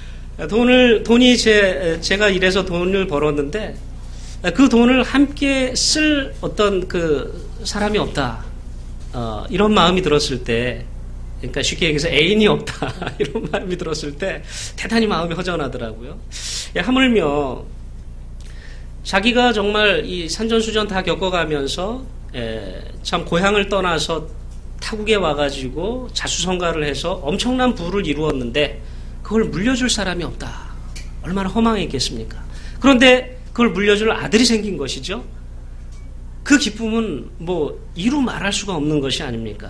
제가 일해서 돈을 벌었는데 그 돈을 함께 쓸 어떤 그 사람이 없다. 이런 마음이 들었을 때, 그러니까 쉽게 얘기해서 애인이 없다. 이런 마음이 들었을 때 대단히 마음이 허전하더라고요. 하물며 자기가 정말 이 산전수전 다 겪어가면서 참 고향을 떠나서 타국에 와가지고 자수성가를 해서 엄청난 부를 이루었는데 그걸 물려줄 사람이 없다. 얼마나 허망했겠습니까? 그런데 그걸 물려줄 아들이 생긴 것이죠. 그 기쁨은 뭐 이루 말할 수가 없는 것이 아닙니까?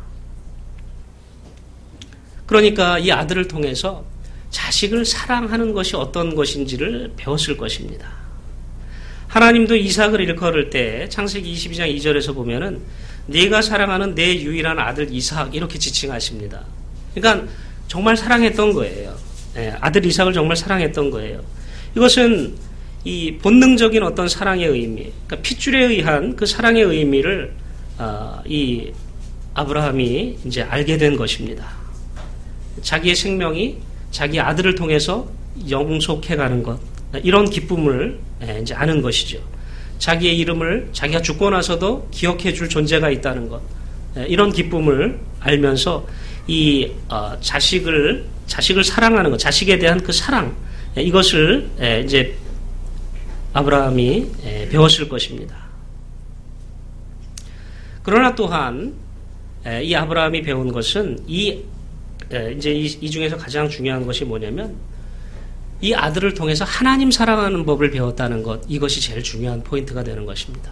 그러니까 이 아들을 통해서 자식을 사랑하는 것이 어떤 것인지를 배웠을 것입니다. 하나님도 이삭을 일컬을 때 창세기 22장 2절에서 보면은 네가 사랑하는 내 유일한 아들 이삭 이렇게 지칭하십니다. 그러니까 정말 사랑했던 거예요. 아들 이삭을 정말 사랑했던 거예요. 이것은 이 본능적인 어떤 사랑의 의미, 그러니까 핏줄에 의한 그 사랑의 의미를 이 아브라함이 이제 알게 된 것입니다. 자기의 생명이 자기 아들을 통해서 영속해가는 것, 이런 기쁨을 이제 아는 것이죠. 자기의 이름을 자기가 죽고 나서도 기억해 줄 존재가 있다는 것, 이런 기쁨을 알면서 이 자식을 사랑하는 것, 자식에 대한 그 사랑, 이것을 이제 아브라함이 배웠을 것입니다. 그러나 또한 이 아브라함이 배운 것은 이제 이 중에서 가장 중요한 것이 뭐냐면 이 아들을 통해서 하나님 사랑하는 법을 배웠다는 것, 이것이 제일 중요한 포인트가 되는 것입니다.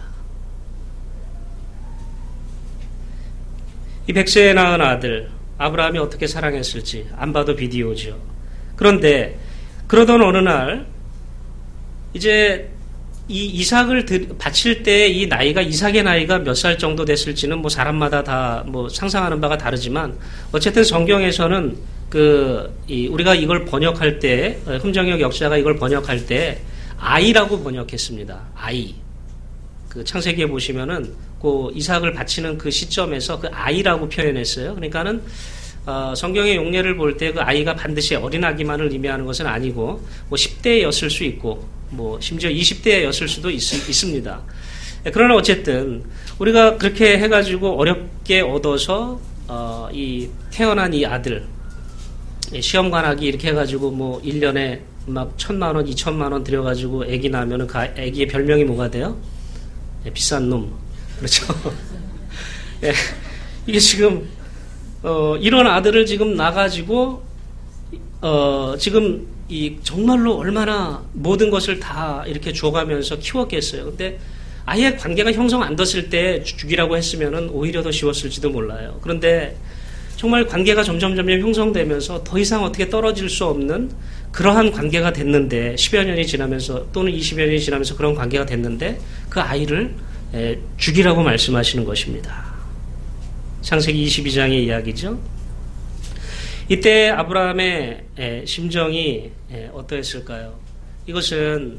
이 100세에 낳은 아들 아브라함이 어떻게 사랑했을지 안 봐도 비디오죠. 그런데 그러던 어느 날 이제 이 이삭을 바칠 때 이 나이가 이삭의 나이가 몇 살 정도 됐을지는 뭐 사람마다 다 뭐 상상하는 바가 다르지만 어쨌든 성경에서는 우리가 이걸 번역할 때 흠정혁 역자가 이걸 번역할 때 아이라고 번역했습니다. 아이. 그 창세기에 보시면은 그 이삭을 바치는 그 시점에서 그 아이라고 표현했어요. 그러니까는 성경의 용례를 볼 때 그 아이가 반드시 어린아기만을 의미하는 것은 아니고 뭐 10대였을 수 있고 뭐 심지어 20대였을 수도 있습니다. 그러나 어쨌든 우리가 그렇게 해가지고 어렵게 얻어서 태어난 이 아들 시험관하기 이렇게 해가지고 뭐 1년에 막 1,000만 원, 2,000만 원 들여가지고 아기 낳으면은 그 아기의 별명이 뭐가 돼요? 비싼 놈. 그렇죠. 예, 이게 지금 이런 아들을 지금 낳아가지고 지금 이 정말로 얼마나 모든 것을 다 이렇게 줘가면서 키웠겠어요. 근데 아예 관계가 형성 안 됐을 때 죽이라고 했으면은 오히려 더 쉬웠을지도 몰라요. 그런데 정말 관계가 점점 형성되면서 더 이상 어떻게 떨어질 수 없는 그러한 관계가 됐는데 10여 년이 지나면서 또는 20여 년이 지나면서 그런 관계가 됐는데 그 아이를 죽이라고 말씀하시는 것입니다. 창세기 22장의 이야기죠. 이때 아브라함의 심정이 어떠했을까요? 이것은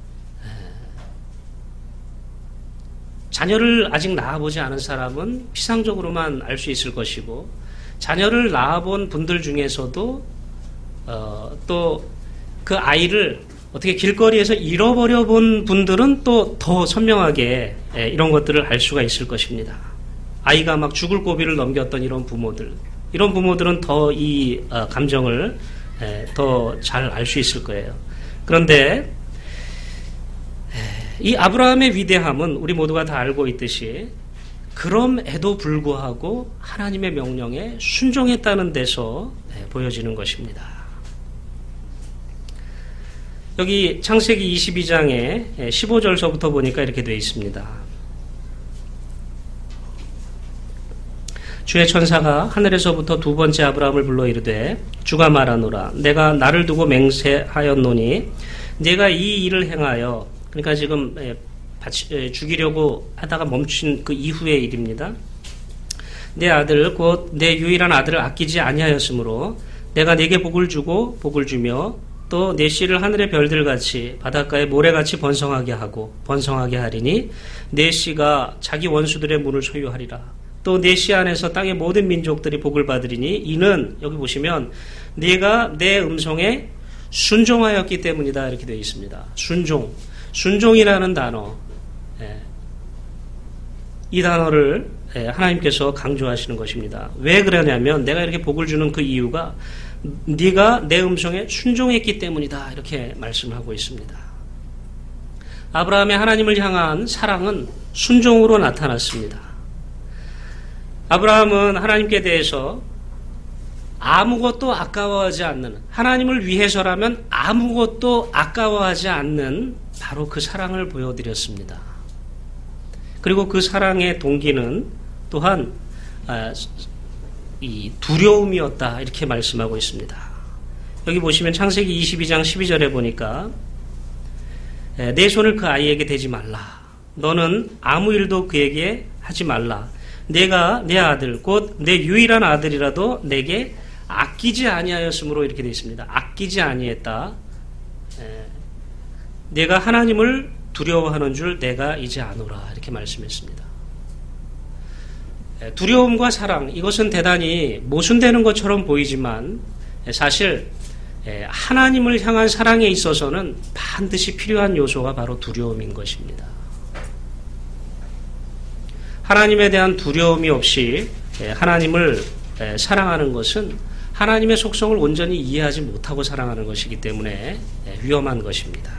자녀를 아직 낳아보지 않은 사람은 피상적으로만 알 수 있을 것이고 자녀를 낳아본 분들 중에서도 또 그 아이를 어떻게 길거리에서 잃어버려 본 분들은 또 더 선명하게 이런 것들을 알 수가 있을 것입니다. 아이가 막 죽을 고비를 넘겼던 이런 부모들은 더 이 감정을 더 잘 알 수 있을 거예요. 그런데 이 아브라함의 위대함은 우리 모두가 다 알고 있듯이 그럼에도 불구하고 하나님의 명령에 순종했다는 데서 보여지는 것입니다. 여기 창세기 22장에 15절서부터 보니까 이렇게 되어 있습니다. 주의 천사가 하늘에서부터 두 번째 아브라함을 불러 이르되 주가 말하노라 내가 나를 두고 맹세하였노니 내가 이 일을 행하여 그러니까 지금 죽이려고 하다가 멈춘 그 이후의 일입니다. 내 아들 곧 내 유일한 아들을 아끼지 아니하였으므로 내가 네게 복을 주고 복을 주며 또 내 씨를 하늘의 별들같이 바닷가의 모래같이 번성하게 하리니 내 씨가 자기 원수들의 문을 소유하리라. 또 내 씨 안에서 땅의 모든 민족들이 복을 받으리니 이는 여기 보시면 네가 내 음성에 순종하였기 때문이다 이렇게 되어 있습니다. 순종이라는 단어 이 단어를 하나님께서 강조하시는 것입니다. 왜 그러냐면 내가 이렇게 복을 주는 그 이유가 네가 내 음성에 순종했기 때문이다 이렇게 말씀하고 있습니다. 아브라함의 하나님을 향한 사랑은 순종으로 나타났습니다. 아브라함은 하나님께 대해서 아무것도 아까워하지 않는 하나님을 위해서라면 아무것도 아까워하지 않는 바로 그 사랑을 보여드렸습니다. 그리고 그 사랑의 동기는 또한 이 두려움이었다 이렇게 말씀하고 있습니다. 여기 보시면 창세기 22장 12절에 보니까 내 손을 그 아이에게 대지 말라. 너는 아무 일도 그에게 하지 말라. 내가 내 아들 곧 내 유일한 아들이라도 내게 아끼지 아니하였으므로 이렇게 되어 있습니다. 아끼지 아니했다. 내가 하나님을 두려워하는 줄 내가 이제 아노라 이렇게 말씀했습니다. 두려움과 사랑 이것은 대단히 모순되는 것처럼 보이지만 사실 하나님을 향한 사랑에 있어서는 반드시 필요한 요소가 바로 두려움인 것입니다. 하나님에 대한 두려움이 없이 하나님을 사랑하는 것은 하나님의 속성을 온전히 이해하지 못하고 사랑하는 것이기 때문에 위험한 것입니다.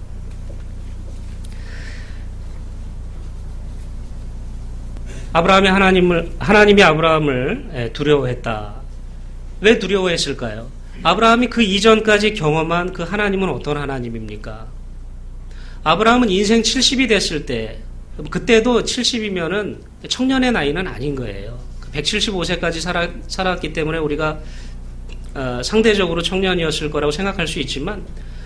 하나님이 아브라함을 두려워했다. 왜 두려워했을까요? 아브라함이 그 이전까지 경험한 그 하나님은 어떤 하나님입니까? 아브라함은 인생 70이 됐을 때, 그때도 70이면은 청년의 나이는 아닌 거예요. 175세까지 살았기 때문에 우리가 상대적으로 청년이었을 거라고 생각할 수 있지만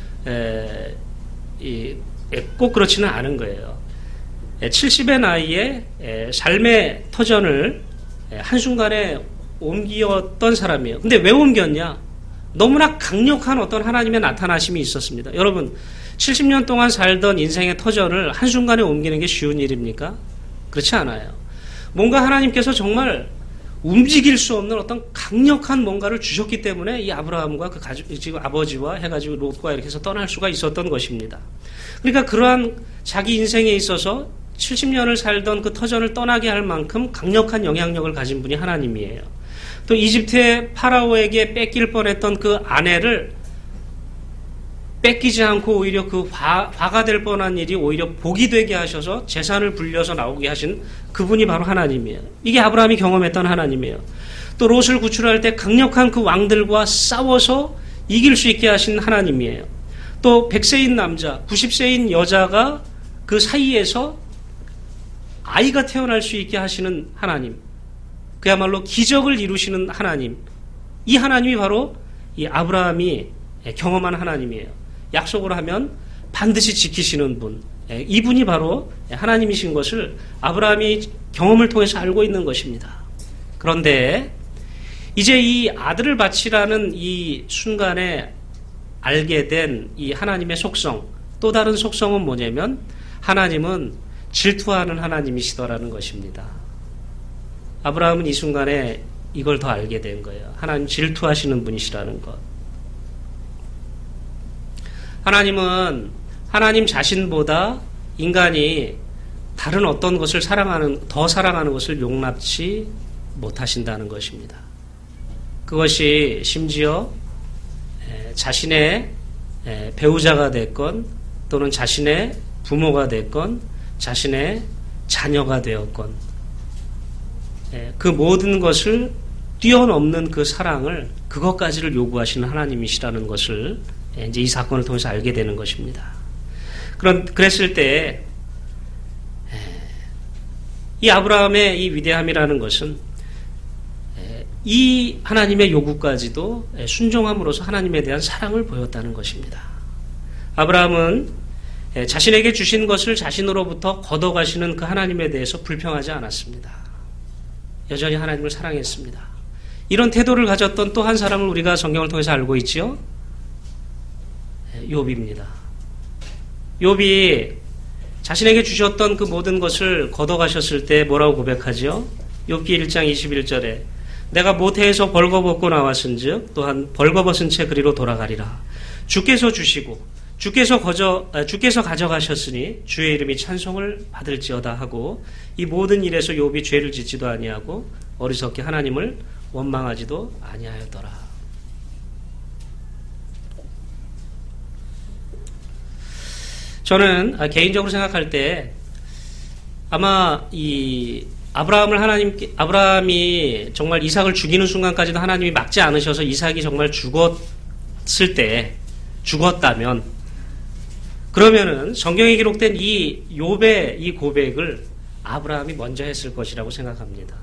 꼭 그렇지는 않은 거예요. 70의 나이에 삶의 터전을 한순간에 옮겼던 사람이에요. 근데 왜 옮겼냐? 너무나 강력한 어떤 하나님의 나타나심이 있었습니다. 여러분 70년 동안 살던 인생의 터전을 한순간에 옮기는 게 쉬운 일입니까? 그렇지 않아요. 뭔가 하나님께서 정말 움직일 수 없는 어떤 강력한 뭔가를 주셨기 때문에 이 아브라함과 그 지금 아버지와 해가지고 롯과 이렇게 해서 떠날 수가 있었던 것입니다. 그러니까 그러한 자기 인생에 있어서 70년을 살던 그 터전을 떠나게 할 만큼 강력한 영향력을 가진 분이 하나님이에요. 또 이집트의 파라오에게 뺏길 뻔했던 그 아내를 뺏기지 않고 오히려 그 화가 될 뻔한 일이 오히려 복이 되게 하셔서 재산을 불려서 나오게 하신 그분이 바로 하나님이에요. 이게 아브라함이 경험했던 하나님이에요. 또 롯을 구출할 때 강력한 그 왕들과 싸워서 이길 수 있게 하신 하나님이에요. 또 100세인 남자, 90세인 여자가 그 사이에서 아이가 태어날 수 있게 하시는 하나님, 그야말로 기적을 이루시는 하나님, 이 하나님이 바로 이 아브라함이 경험한 하나님이에요. 약속을 하면 반드시 지키시는 분, 이분이 바로 하나님이신 것을 아브라함이 경험을 통해서 알고 있는 것입니다. 그런데 이제 이 아들을 바치라는 이 순간에 알게 된 이 하나님의 속성, 또 다른 속성은 뭐냐면 하나님은 질투하는 하나님이시더라는 것입니다. 아브라함은 이 순간에 이걸 더 알게 된 거예요. 하나님 질투하시는 분이시라는 것. 하나님은 하나님 자신보다 인간이 다른 어떤 것을 더 사랑하는 것을 용납치 못하신다는 것입니다. 그것이 심지어 자신의 배우자가 됐건 또는 자신의 부모가 됐건 자신의 자녀가 되었건 그 모든 것을 뛰어넘는 그 사랑을 그것까지를 요구하시는 하나님이시라는 것을 이제 이 사건을 통해서 알게 되는 것입니다. 그랬을 때 이 아브라함의 이 위대함이라는 것은 이 하나님의 요구까지도 순종함으로써 하나님에 대한 사랑을 보였다는 것입니다. 아브라함은 자신에게 주신 것을 자신으로부터 걷어가시는 그 하나님에 대해서 불평하지 않았습니다. 여전히 하나님을 사랑했습니다. 이런 태도를 가졌던 또 한 사람을 우리가 성경을 통해서 알고 있지요? 욥입니다. 욥이 자신에게 주셨던 그 모든 것을 걷어가셨을 때 뭐라고 고백하죠? 욥기 1장 21절에 내가 모태에서 벌거벗고 나왔은즉 또한 벌거벗은 채 그리로 돌아가리라. 주께서 주시고 주께서 가져가셨으니 주의 이름이 찬송을 받을지어다 하고 이 모든 일에서 욥이 죄를 짓지도 아니하고 어리석게 하나님을 원망하지도 아니하였더라. 저는 개인적으로 생각할 때 아마 이 아브라함이 정말 이삭을 죽이는 순간까지도 하나님이 막지 않으셔서 이삭이 정말 죽었다면 그러면은 성경에 기록된 이 욥의 이 고백을 아브라함이 먼저 했을 것이라고 생각합니다.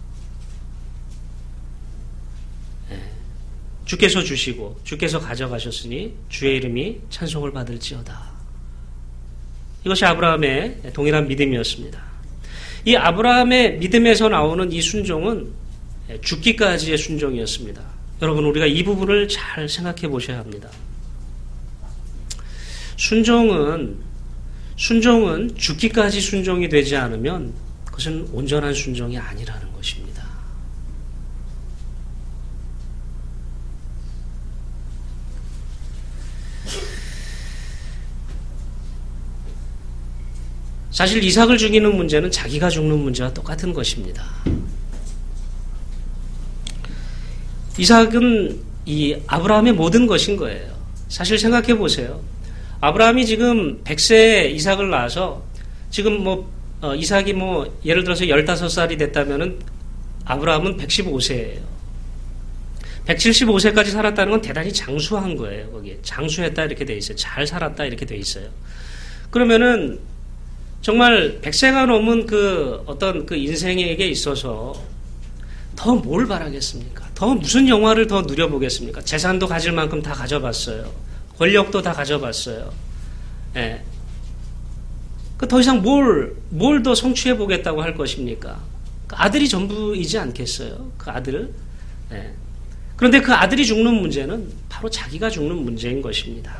주께서 주시고 주께서 가져가셨으니 주의 이름이 찬송을 받을지어다. 이것이 아브라함의 동일한 믿음이었습니다. 이 아브라함의 믿음에서 나오는 이 순종은 죽기까지의 순종이었습니다. 여러분, 우리가 이 부분을 잘 생각해 보셔야 합니다. 순종은 죽기까지 순종이 되지 않으면 그것은 온전한 순종이 아니라는 것입니다. 사실 이삭을 죽이는 문제는 자기가 죽는 문제와 똑같은 것입니다. 이삭은 이 아브라함의 모든 것인 거예요. 사실 생각해 보세요. 아브라함이 지금 100세에 이삭을 낳아서 지금 이삭이 예를 들어서 15살이 됐다면은 아브라함은 115세예요. 175세까지 살았다는 건 대단히 장수한 거예요. 거기에 장수했다 이렇게 돼 있어요. 잘 살았다 이렇게 돼 있어요. 그러면은 정말 100세가 넘은 그 어떤 그 인생에게 있어서 더 뭘 바라겠습니까? 더 무슨 영화를 더 누려보겠습니까? 재산도 가질 만큼 다 가져봤어요. 권력도 다 가져봤어요. 예. 그 더 이상 뭘 더 성취해 보겠다고 할 것입니까? 그 아들이 전부이지 않겠어요? 그 아들. 예. 그런데 그 아들이 죽는 문제는 바로 자기가 죽는 문제인 것입니다.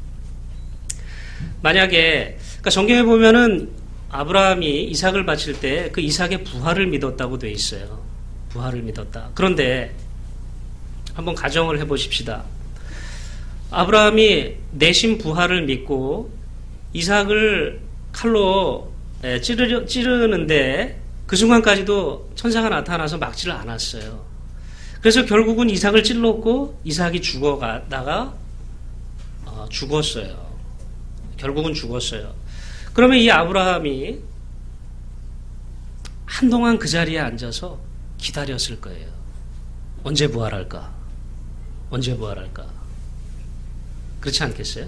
만약에 그러니까 성경에 보면은 아브라함이 이삭을 바칠 때 그 이삭의 부활을 믿었다고 돼 있어요. 부활을 믿었다. 그런데 한번 가정을 해보십시다. 아브라함이 내심 부활을 믿고 이삭을 칼로 찌르는데 그 순간까지도 천사가 나타나서 막지를 않았어요. 그래서 결국은 이삭을 찔렀고 이삭이 죽어가다가 죽었어요. 결국은 죽었어요. 그러면 이 아브라함이 한동안 그 자리에 앉아서 기다렸을 거예요. 언제 부활할까? 언제 부활할까? 그렇지 않겠어요?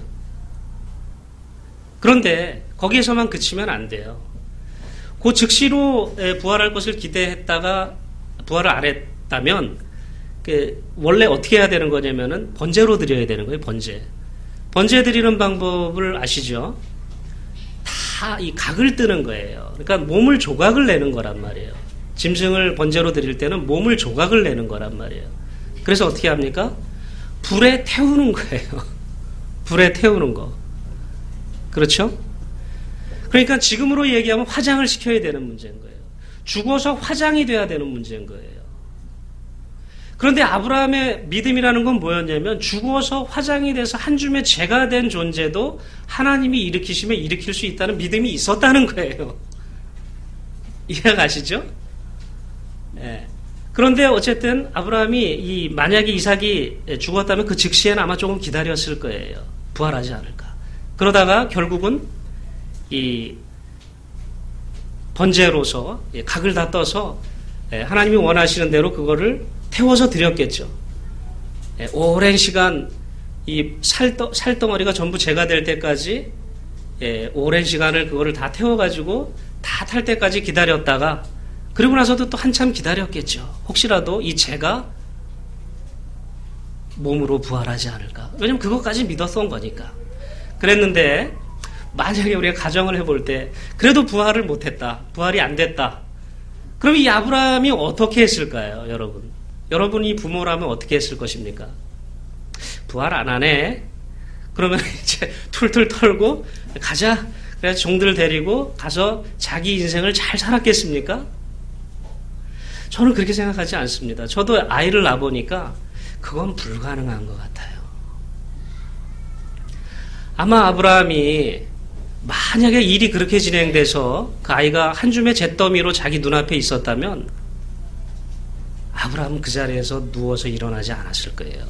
그런데 거기에서만 그치면 안 돼요. 그 즉시로 부활할 것을 기대했다가 부활을 안 했다면 원래 어떻게 해야 되는 거냐면은 번제로 드려야 되는 거예요. 번제 드리는 방법을 아시죠? 다 이 각을 뜨는 거예요. 그러니까 몸을 조각을 내는 거란 말이에요. 짐승을 번제로 드릴 때는 몸을 조각을 내는 거란 말이에요. 그래서 어떻게 합니까? 불에 태우는 거예요. 불에 태우는 거. 그렇죠? 그러니까 지금으로 얘기하면 화장을 시켜야 되는 문제인 거예요. 죽어서 화장이 돼야 되는 문제인 거예요. 그런데 아브라함의 믿음이라는 건 뭐였냐면 죽어서 화장이 돼서 한 줌의 재가 된 존재도 하나님이 일으키시면 일으킬 수 있다는 믿음이 있었다는 거예요. 이해가 가시죠? 네. 그런데 어쨌든 아브라함이 만약에 이삭이 죽었다면 그 즉시에는 아마 조금 기다렸을 거예요. 부활하지 않을까. 그러다가 결국은 이 번제로서 각을 다 떠서 하나님이 원하시는 대로 그거를 태워서 드렸겠죠. 오랜 시간 이 살덩어리가 전부 재가 될 때까지 오랜 시간을 그거를 다 태워가지고 다 탈 때까지 기다렸다가 그리고 나서도 또 한참 기다렸겠죠. 혹시라도 이 재가 몸으로 부활하지 않을까. 왜냐면 그것까지 믿었던 거니까. 그랬는데 만약에 우리가 가정을 해볼 때 그래도 부활을 못했다. 부활이 안 됐다. 그럼 이 아브라함이 어떻게 했을까요, 여러분? 여러분이 부모라면 어떻게 했을 것입니까? 부활 안 하네. 그러면 이제 툴툴 털고 가자. 그래서 종들 데리고 가서 자기 인생을 잘 살았겠습니까? 저는 그렇게 생각하지 않습니다. 저도 아이를 낳아보니까 그건 불가능한 것 같아요. 아마 아브라함이 만약에 일이 그렇게 진행돼서 그 아이가 한 줌의 잿더미로 자기 눈앞에 있었다면 아브라함은 그 자리에서 누워서 일어나지 않았을 거예요.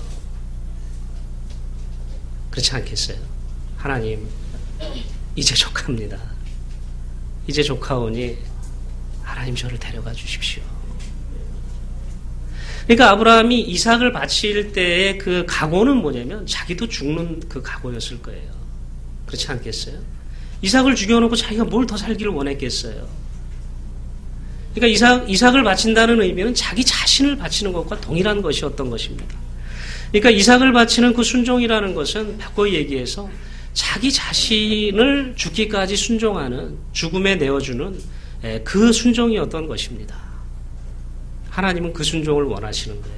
그렇지 않겠어요? 하나님, 이제 조카입니다. 이제 조카오니 하나님 저를 데려가 주십시오. 그러니까 아브라함이 이삭을 바칠 때의 그 각오는 뭐냐면 자기도 죽는 그 각오였을 거예요. 그렇지 않겠어요? 이삭을 죽여놓고 자기가 뭘 더 살기를 원했겠어요? 그러니까 이삭을 바친다는 의미는 자기 자신을 바치는 것과 동일한 것이었던 것입니다. 그러니까 이삭을 바치는 그 순종이라는 것은 바꿔 얘기해서 자기 자신을 죽기까지 순종하는, 죽음에 내어주는 그 순종이었던 것입니다. 하나님은 그 순종을 원하시는 거예요.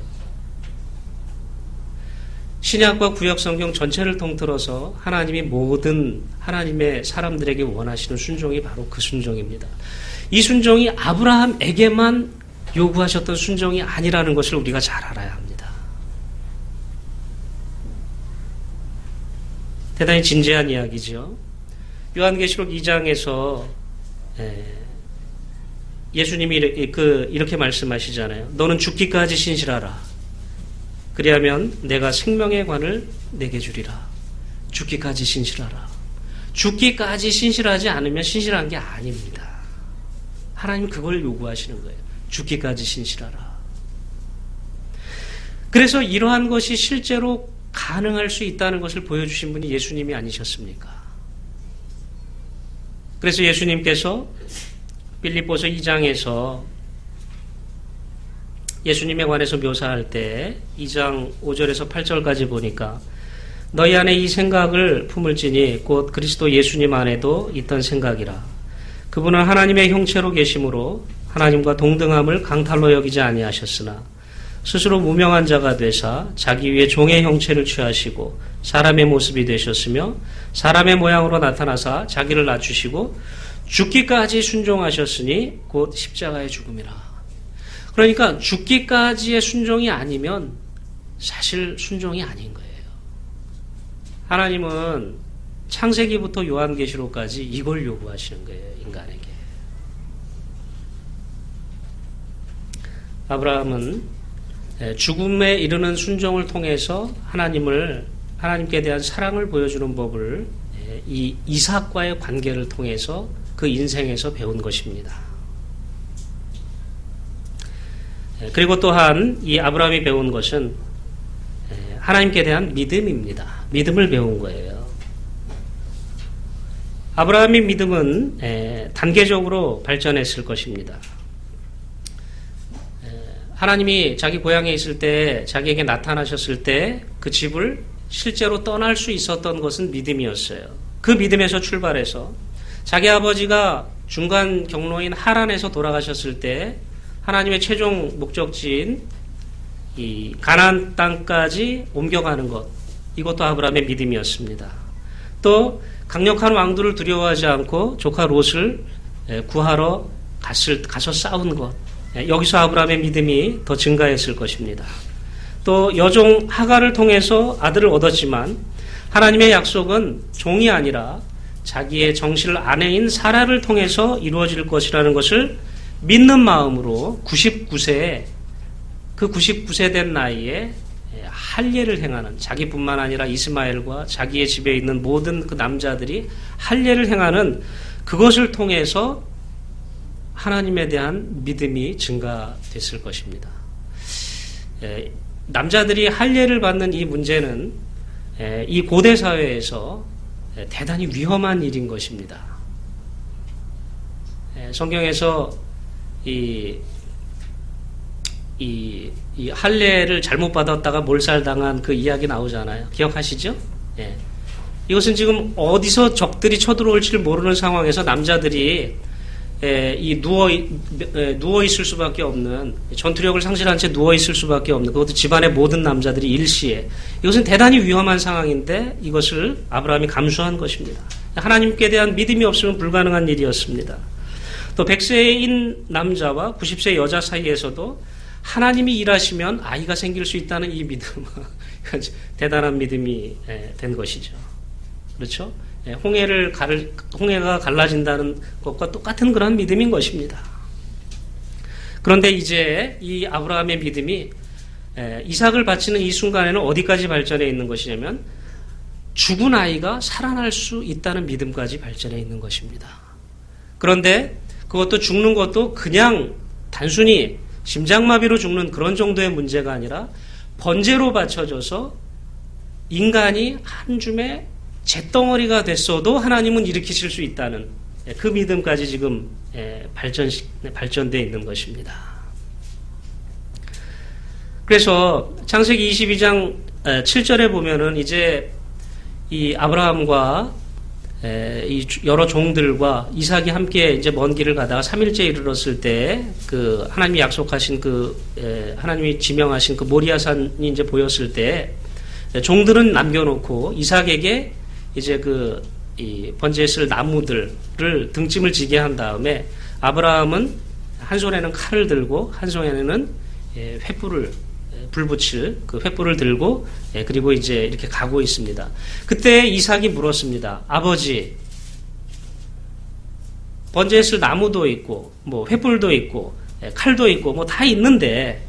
신약과 구약 성경 전체를 통틀어서 하나님이 모든 하나님의 사람들에게 원하시는 순종이 바로 그 순종입니다. 이 순종이 아브라함에게만 요구하셨던 순종이 아니라는 것을 우리가 잘 알아야 합니다. 대단히 진지한 이야기죠. 요한계시록 2장에서 예수님이 이렇게 말씀하시잖아요. 너는 죽기까지 신실하라. 그리하면 내가 생명의 관을 내게 주리라. 죽기까지 신실하라. 죽기까지 신실하지 않으면 신실한 게 아닙니다. 하나님 그걸 요구하시는 거예요. 죽기까지 신실하라. 그래서 이러한 것이 실제로 가능할 수 있다는 것을 보여주신 분이 예수님이 아니셨습니까? 그래서 예수님께서 빌립보서 2장에서 예수님에 관해서 묘사할 때 2장 5절에서 8절까지 보니까 너희 안에 이 생각을 품을지니 곧 그리스도 예수님 안에도 있던 생각이라. 그분은 하나님의 형체로 계심으로 하나님과 동등함을 강탈로 여기지 아니하셨으나 스스로 무명한 자가 되사 자기 위에 종의 형체를 취하시고 사람의 모습이 되셨으며 사람의 모양으로 나타나사 자기를 낮추시고 죽기까지 순종하셨으니 곧 십자가의 죽음이라. 그러니까 죽기까지의 순종이 아니면 사실 순종이 아닌 거예요. 하나님은 창세기부터 요한계시록까지 이걸 요구하시는 거예요. 인간에게. 아브라함은 죽음에 이르는 순종을 통해서 하나님께 대한 사랑을 보여주는 법을 이 이삭과의 관계를 통해서 그 인생에서 배운 것입니다. 그리고 또한 이 아브라함이 배운 것은 하나님께 대한 믿음입니다. 믿음을 배운 거예요. 아브라함의 믿음은 단계적으로 발전했을 것입니다. 하나님이 자기 고향에 있을 때, 자기에게 나타나셨을 때 그 집을 실제로 떠날 수 있었던 것은 믿음이었어요. 그 믿음에서 출발해서 자기 아버지가 중간 경로인 하란에서 돌아가셨을 때 하나님의 최종 목적지인 이 가나안 땅까지 옮겨가는 것, 이것도 아브라함의 믿음이었습니다. 또 강력한 왕들을 두려워하지 않고 조카 롯을 구하러 가서 싸운 것, 여기서 아브라함의 믿음이 더 증가했을 것입니다. 또 여종 하갈을 통해서 아들을 얻었지만 하나님의 약속은 종이 아니라 자기의 정실 아내인 사라를 통해서 이루어질 것이라는 것을 믿는 마음으로 99세에 그 99세 된 나이에 할례를 행하는, 자기뿐만 아니라 이스마엘과 자기의 집에 있는 모든 그 남자들이 할례를 행하는 그것을 통해서 하나님에 대한 믿음이 증가됐을 것입니다. 남자들이 할례를 받는 이 문제는 이 고대 사회에서 대단히 위험한 일인 것입니다. 성경에서 이 할례를 잘못 받았다가 몰살당한 그 이야기 나오잖아요. 기억하시죠? 이것은 지금 어디서 적들이 쳐들어올지를 모르는 상황에서 남자들이 누워 있을 수밖에 없는, 전투력을 상실한 채 누워 있을 수밖에 없는, 그것도 집안의 모든 남자들이 일시에, 이것은 대단히 위험한 상황인데 이것을 아브라함이 감수한 것입니다. 하나님께 대한 믿음이 없으면 불가능한 일이었습니다. 또 100세인 남자와 90세 여자 사이에서도 하나님이 일하시면 아이가 생길 수 있다는 이 믿음, 대단한 믿음이 된 것이죠. 그렇죠? 홍해가 갈라진다는 것과 똑같은 그런 믿음인 것입니다. 그런데 이제 이 아브라함의 믿음이 이삭을 바치는 이 순간에는 어디까지 발전해 있는 것이냐면 죽은 아이가 살아날 수 있다는 믿음까지 발전해 있는 것입니다. 그런데 그것도 죽는 것도 그냥 단순히 심장마비로 죽는 그런 정도의 문제가 아니라 번제로 바쳐져서 인간이 한 줌의 잿덩어리가 됐어도 하나님은 일으키실 수 있다는 그 믿음까지 지금 발전되어 있는 것입니다. 그래서 창세기 22장 7절에 보면은 이제 이 아브라함과 이 여러 종들과 이삭이 함께 이제 먼 길을 가다가 3일째 이르렀을 때 그 하나님이 약속하신 하나님이 지명하신 그 모리아산이 이제 보였을 때 종들은 남겨놓고 이삭에게 이제 이 번제에 쓸 나무들을 등짐을 지게 한 다음에 아브라함은 한 손에는 칼을 들고 한 손에는 불 붙일 그 횃불을 들고 그리고 이제 이렇게 가고 있습니다. 그때 이삭이 물었습니다. 아버지, 번제에 쓸 나무도 있고 뭐 횃불도 있고 칼도 있고 뭐 다 있는데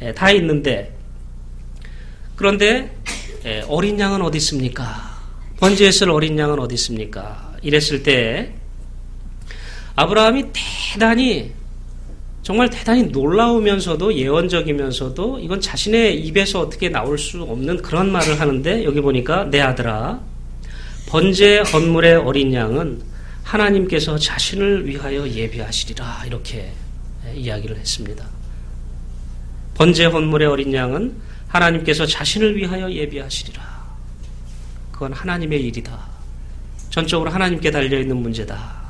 그런데 어린 양은 어디 있습니까? 번제에 쓸 어린 양은 어디 있습니까? 이랬을 때 아브라함이 정말 대단히 놀라우면서도 예언적이면서도 이건 자신의 입에서 어떻게 나올 수 없는 그런 말을 하는데, 여기 보니까 내 아들아, 번제 헌물의 어린 양은 하나님께서 자신을 위하여 예비하시리라, 이렇게 이야기를 했습니다. 번제 헌물의 어린 양은 하나님께서 자신을 위하여 예비하시리라. 그건 하나님의 일이다. 전적으로 하나님께 달려있는 문제다.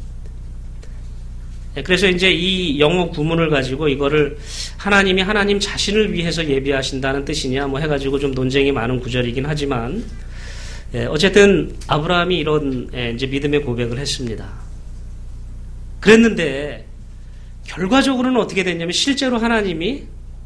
그래서 이제 이 영어 구문을 가지고 이거를 하나님이 하나님 자신을 위해서 예비하신다는 뜻이냐 뭐 해가지고 좀 논쟁이 많은 구절이긴 하지만, 어쨌든 아브라함이 이런 이제 믿음의 고백을 했습니다. 그랬는데 결과적으로는 어떻게 됐냐면 실제로 하나님이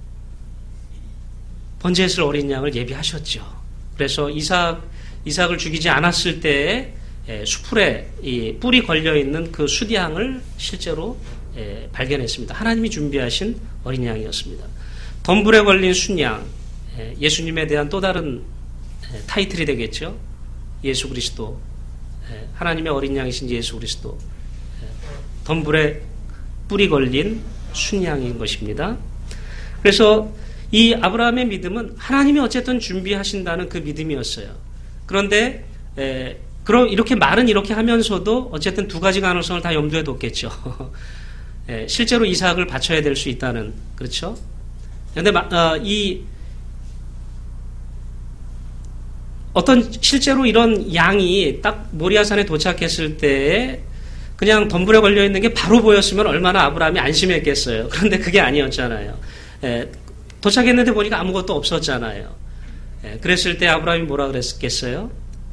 번제에 쓸 어린 양을 예비하셨죠. 그래서 이삭을 죽이지 않았을 때에 수풀에 이 뿔이 걸려있는 그 숫양을 실제로 발견했습니다. 하나님이 준비하신 어린 양이었습니다. 덤불에 걸린 순양, 예수님에 대한 또 다른 타이틀이 되겠죠. 예수 그리스도, 하나님의 어린 양이신 예수 그리스도, 덤불에 뿔이 걸린 순양인 것입니다. 그래서 이 아브라함의 믿음은 하나님이 어쨌든 준비하신다는 그 믿음이었어요. 그런데 그럼 이렇게 말은 이렇게 하면서도 어쨌든 두 가지 가능성을 다 염두에 뒀겠죠. 실제로 이삭을 바쳐야 될 수 있다는, 그렇죠? 그런데 어떤 실제로 이런 양이 딱 모리아산에 도착했을 때 그냥 덤불에 걸려 있는 게 바로 보였으면 얼마나 아브라함이 안심했겠어요. 그런데 그게 아니었잖아요. 도착했는데 보니까 아무것도 없었잖아요. 그랬을 때 아브라함이 뭐라 그랬겠어요?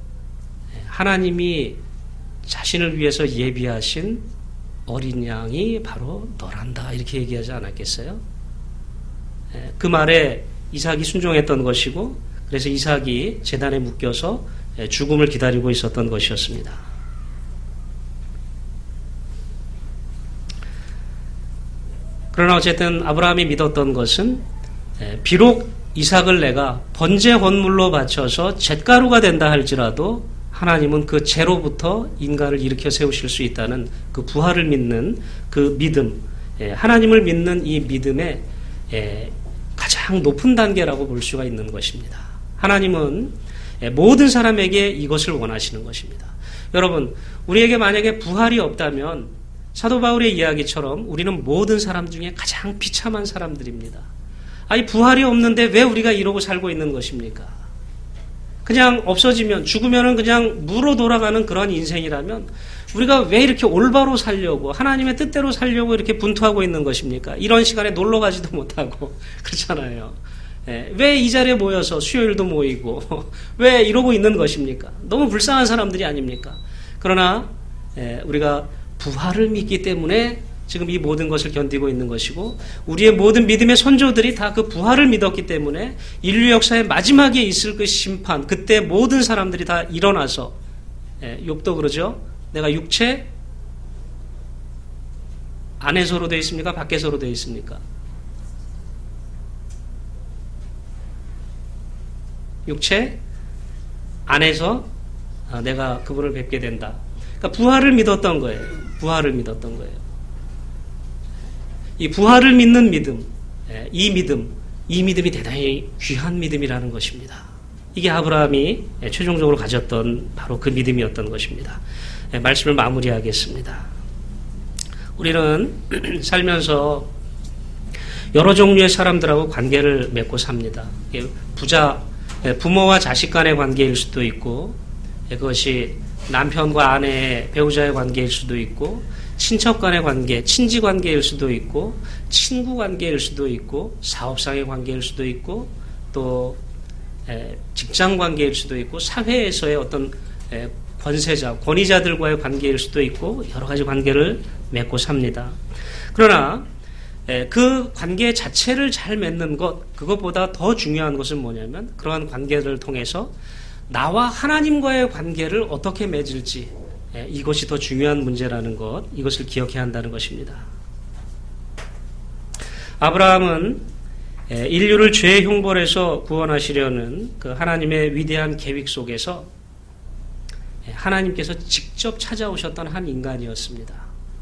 하나님이 자신을 위해서 예비하신 어린 양이 바로 너란다, 이렇게 얘기하지 않았겠어요? 그 말에 이삭이 순종했던 것이고, 그래서 이삭이 제단에 묶여서 죽음을 기다리고 있었던 것이었습니다. 그러나 어쨌든 아브라함이 믿었던 것은 비록 이삭을 내가 번제 헌물로 바쳐서 잿가루가 된다 할지라도 하나님은 그 재로부터 인간을 일으켜 세우실 수 있다는 그 부활을 믿는 그 믿음, 하나님을 믿는 이 믿음의 가장 높은 단계라고 볼 수가 있는 것입니다. 하나님은 모든 사람에게 이것을 원하시는 것입니다. 여러분, 우리에게 만약에 부활이 없다면 사도 바울의 이야기처럼 우리는 모든 사람 중에 가장 비참한 사람들입니다. 아니, 부활이 없는데 왜 우리가 이러고 살고 있는 것입니까? 그냥 없어지면, 죽으면은 그냥 무로 돌아가는 그런 인생이라면 우리가 왜 이렇게 올바로 살려고, 하나님의 뜻대로 살려고 이렇게 분투하고 있는 것입니까? 이런 시간에 놀러 가지도 못하고, 그렇잖아요. 왜 이 자리에 모여서 수요일도 모이고, 왜 이러고 있는 것입니까? 너무 불쌍한 사람들이 아닙니까? 그러나, 우리가 부활을 믿기 때문에 지금 이 모든 것을 견디고 있는 것이고, 우리의 모든 믿음의 선조들이 다 그 부활을 믿었기 때문에 인류 역사의 마지막에 있을 그 심판, 그때 모든 사람들이 다 일어나서, 욥도 그러죠. 내가 육체 안에서로 되어 있습니까? 밖에서로 되어 있습니까? 육체 안에서 내가 그분을 뵙게 된다. 그러니까 부활을 믿었던 거예요. 부활을 믿었던 거예요. 이 부활을 믿는 믿음, 이 믿음이 대단히 귀한 믿음이라는 것입니다. 이게 아브라함이 최종적으로 가졌던 바로 그 믿음이었던 것입니다. 말씀을 마무리하겠습니다. 우리는 살면서 여러 종류의 사람들하고 관계를 맺고 삽니다. 부모와 자식 간의 관계일 수도 있고, 그것이 남편과 아내, 배우자의 관계일 수도 있고, 친척 간의 관계, 친지 관계일 수도 있고, 친구 관계일 수도 있고, 사업상의 관계일 수도 있고, 또 직장 관계일 수도 있고, 사회에서의 어떤 권세자, 권위자들과의 관계일 수도 있고, 여러 가지 관계를 맺고 삽니다. 그러나 그 관계 자체를 잘 맺는 것, 그것보다 더 중요한 것은 뭐냐면, 그러한 관계를 통해서 나와 하나님과의 관계를 어떻게 맺을지, 이것이 더 중요한 문제라는 것, 이것을 기억해야 한다는 것입니다. 아브라함은 인류를 죄의 형벌에서 구원하시려는 그 하나님의 위대한 계획 속에서 하나님께서 직접 찾아오셨던 한 인간이었습니다.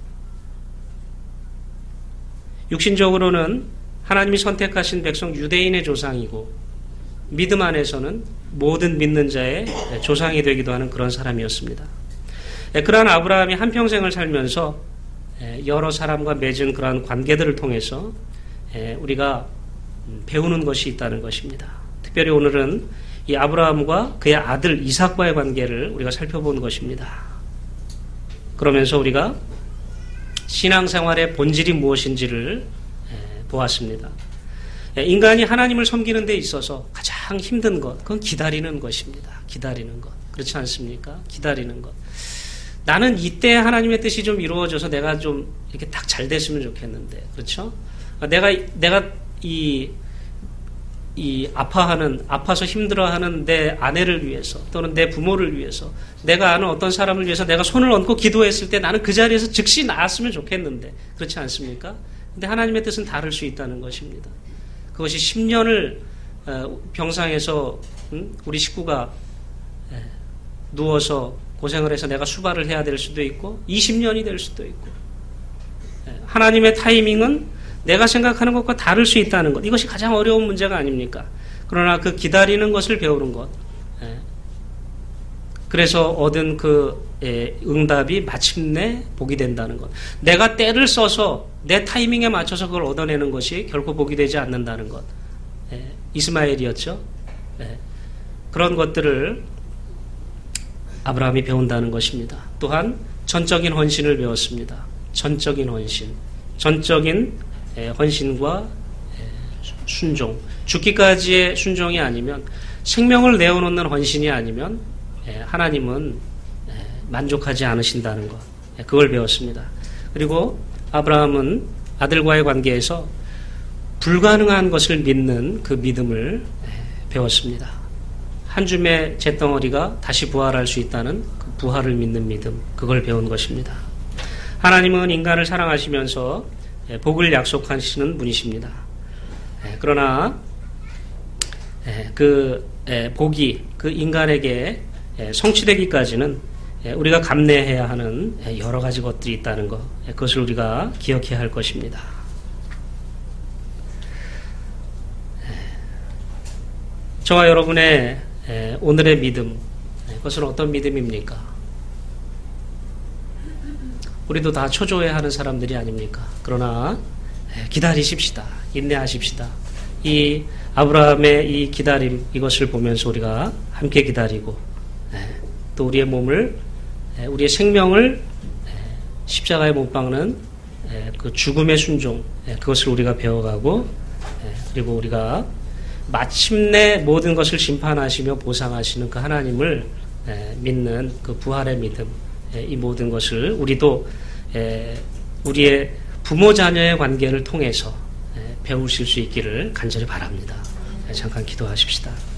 육신적으로는 하나님이 선택하신 백성 유대인의 조상이고, 믿음 안에서는 모든 믿는 자의 조상이 되기도 하는 그런 사람이었습니다. 그러한 아브라함이 한평생을 살면서 여러 사람과 맺은 그러한 관계들을 통해서 우리가 배우는 것이 있다는 것입니다. 특별히 오늘은 이 아브라함과 그의 아들 이삭과의 관계를 우리가 살펴본 것입니다. 그러면서 우리가 신앙생활의 본질이 무엇인지를 보았습니다. 인간이 하나님을 섬기는 데 있어서 가장 힘든 것, 그건 기다리는 것입니다. 기다리는 것. 그렇지 않습니까? 기다리는 것. 나는 이때 하나님의 뜻이 좀 이루어져서 내가 좀 이렇게 딱 잘 됐으면 좋겠는데, 그렇죠? 내가 아파서 힘들어하는 내 아내를 위해서, 또는 내 부모를 위해서, 내가 아는 어떤 사람을 위해서 내가 손을 얹고 기도했을 때 나는 그 자리에서 즉시 나았으면 좋겠는데, 그렇지 않습니까? 근데 하나님의 뜻은 다를 수 있다는 것입니다. 그것이 10년을 병상에서 우리 식구가 누워서 고생을 해서 내가 수발을 해야 될 수도 있고, 20년이 될 수도 있고, 하나님의 타이밍은 내가 생각하는 것과 다를 수 있다는 것, 이것이 가장 어려운 문제가 아닙니까? 그러나 그 기다리는 것을 배우는 것, 그래서 얻은 그 응답이 마침내 복이 된다는 것. 내가 때를 써서 내 타이밍에 맞춰서 그걸 얻어내는 것이 결코 복이 되지 않는다는 것. 이스마엘이었죠. 그런 것들을 아브라함이 배운다는 것입니다. 또한 전적인 헌신을 배웠습니다. 전적인 헌신. 전적인 헌신과 순종. 죽기까지의 순종이 아니면, 생명을 내어놓는 헌신이 아니면 하나님은 만족하지 않으신다는 것. 그걸 배웠습니다. 그리고 아브라함은 아들과의 관계에서 불가능한 것을 믿는 그 믿음을 배웠습니다. 한 줌의 잿덩어리가 다시 부활할 수 있다는 그 부활을 믿는 믿음, 그걸 배운 것입니다. 하나님은 인간을 사랑하시면서 복을 약속하시는 분이십니다. 그러나 그 복이 그 인간에게 성취되기까지는 우리가 감내해야 하는 여러 가지 것들이 있다는 것, 그것을 우리가 기억해야 할 것입니다. 저와 여러분의 오늘의 믿음, 그것은 어떤 믿음입니까? 우리도 다 초조해하는 사람들이 아닙니까? 그러나 기다리십시다. 인내하십시다. 이 아브라함의 이 기다림, 이것을 보면서 우리가 함께 기다리고 또 우리의 몸을, 우리의 생명을 십자가에 못 박는 그 죽음의 순종, 그것을 우리가 배워가고, 그리고 우리가 마침내 모든 것을 심판하시며 보상하시는 그 하나님을 믿는 그 부활의 믿음, 이 모든 것을 우리도 우리의 부모 자녀의 관계를 통해서 배우실 수 있기를 간절히 바랍니다. 잠깐 기도하십시다.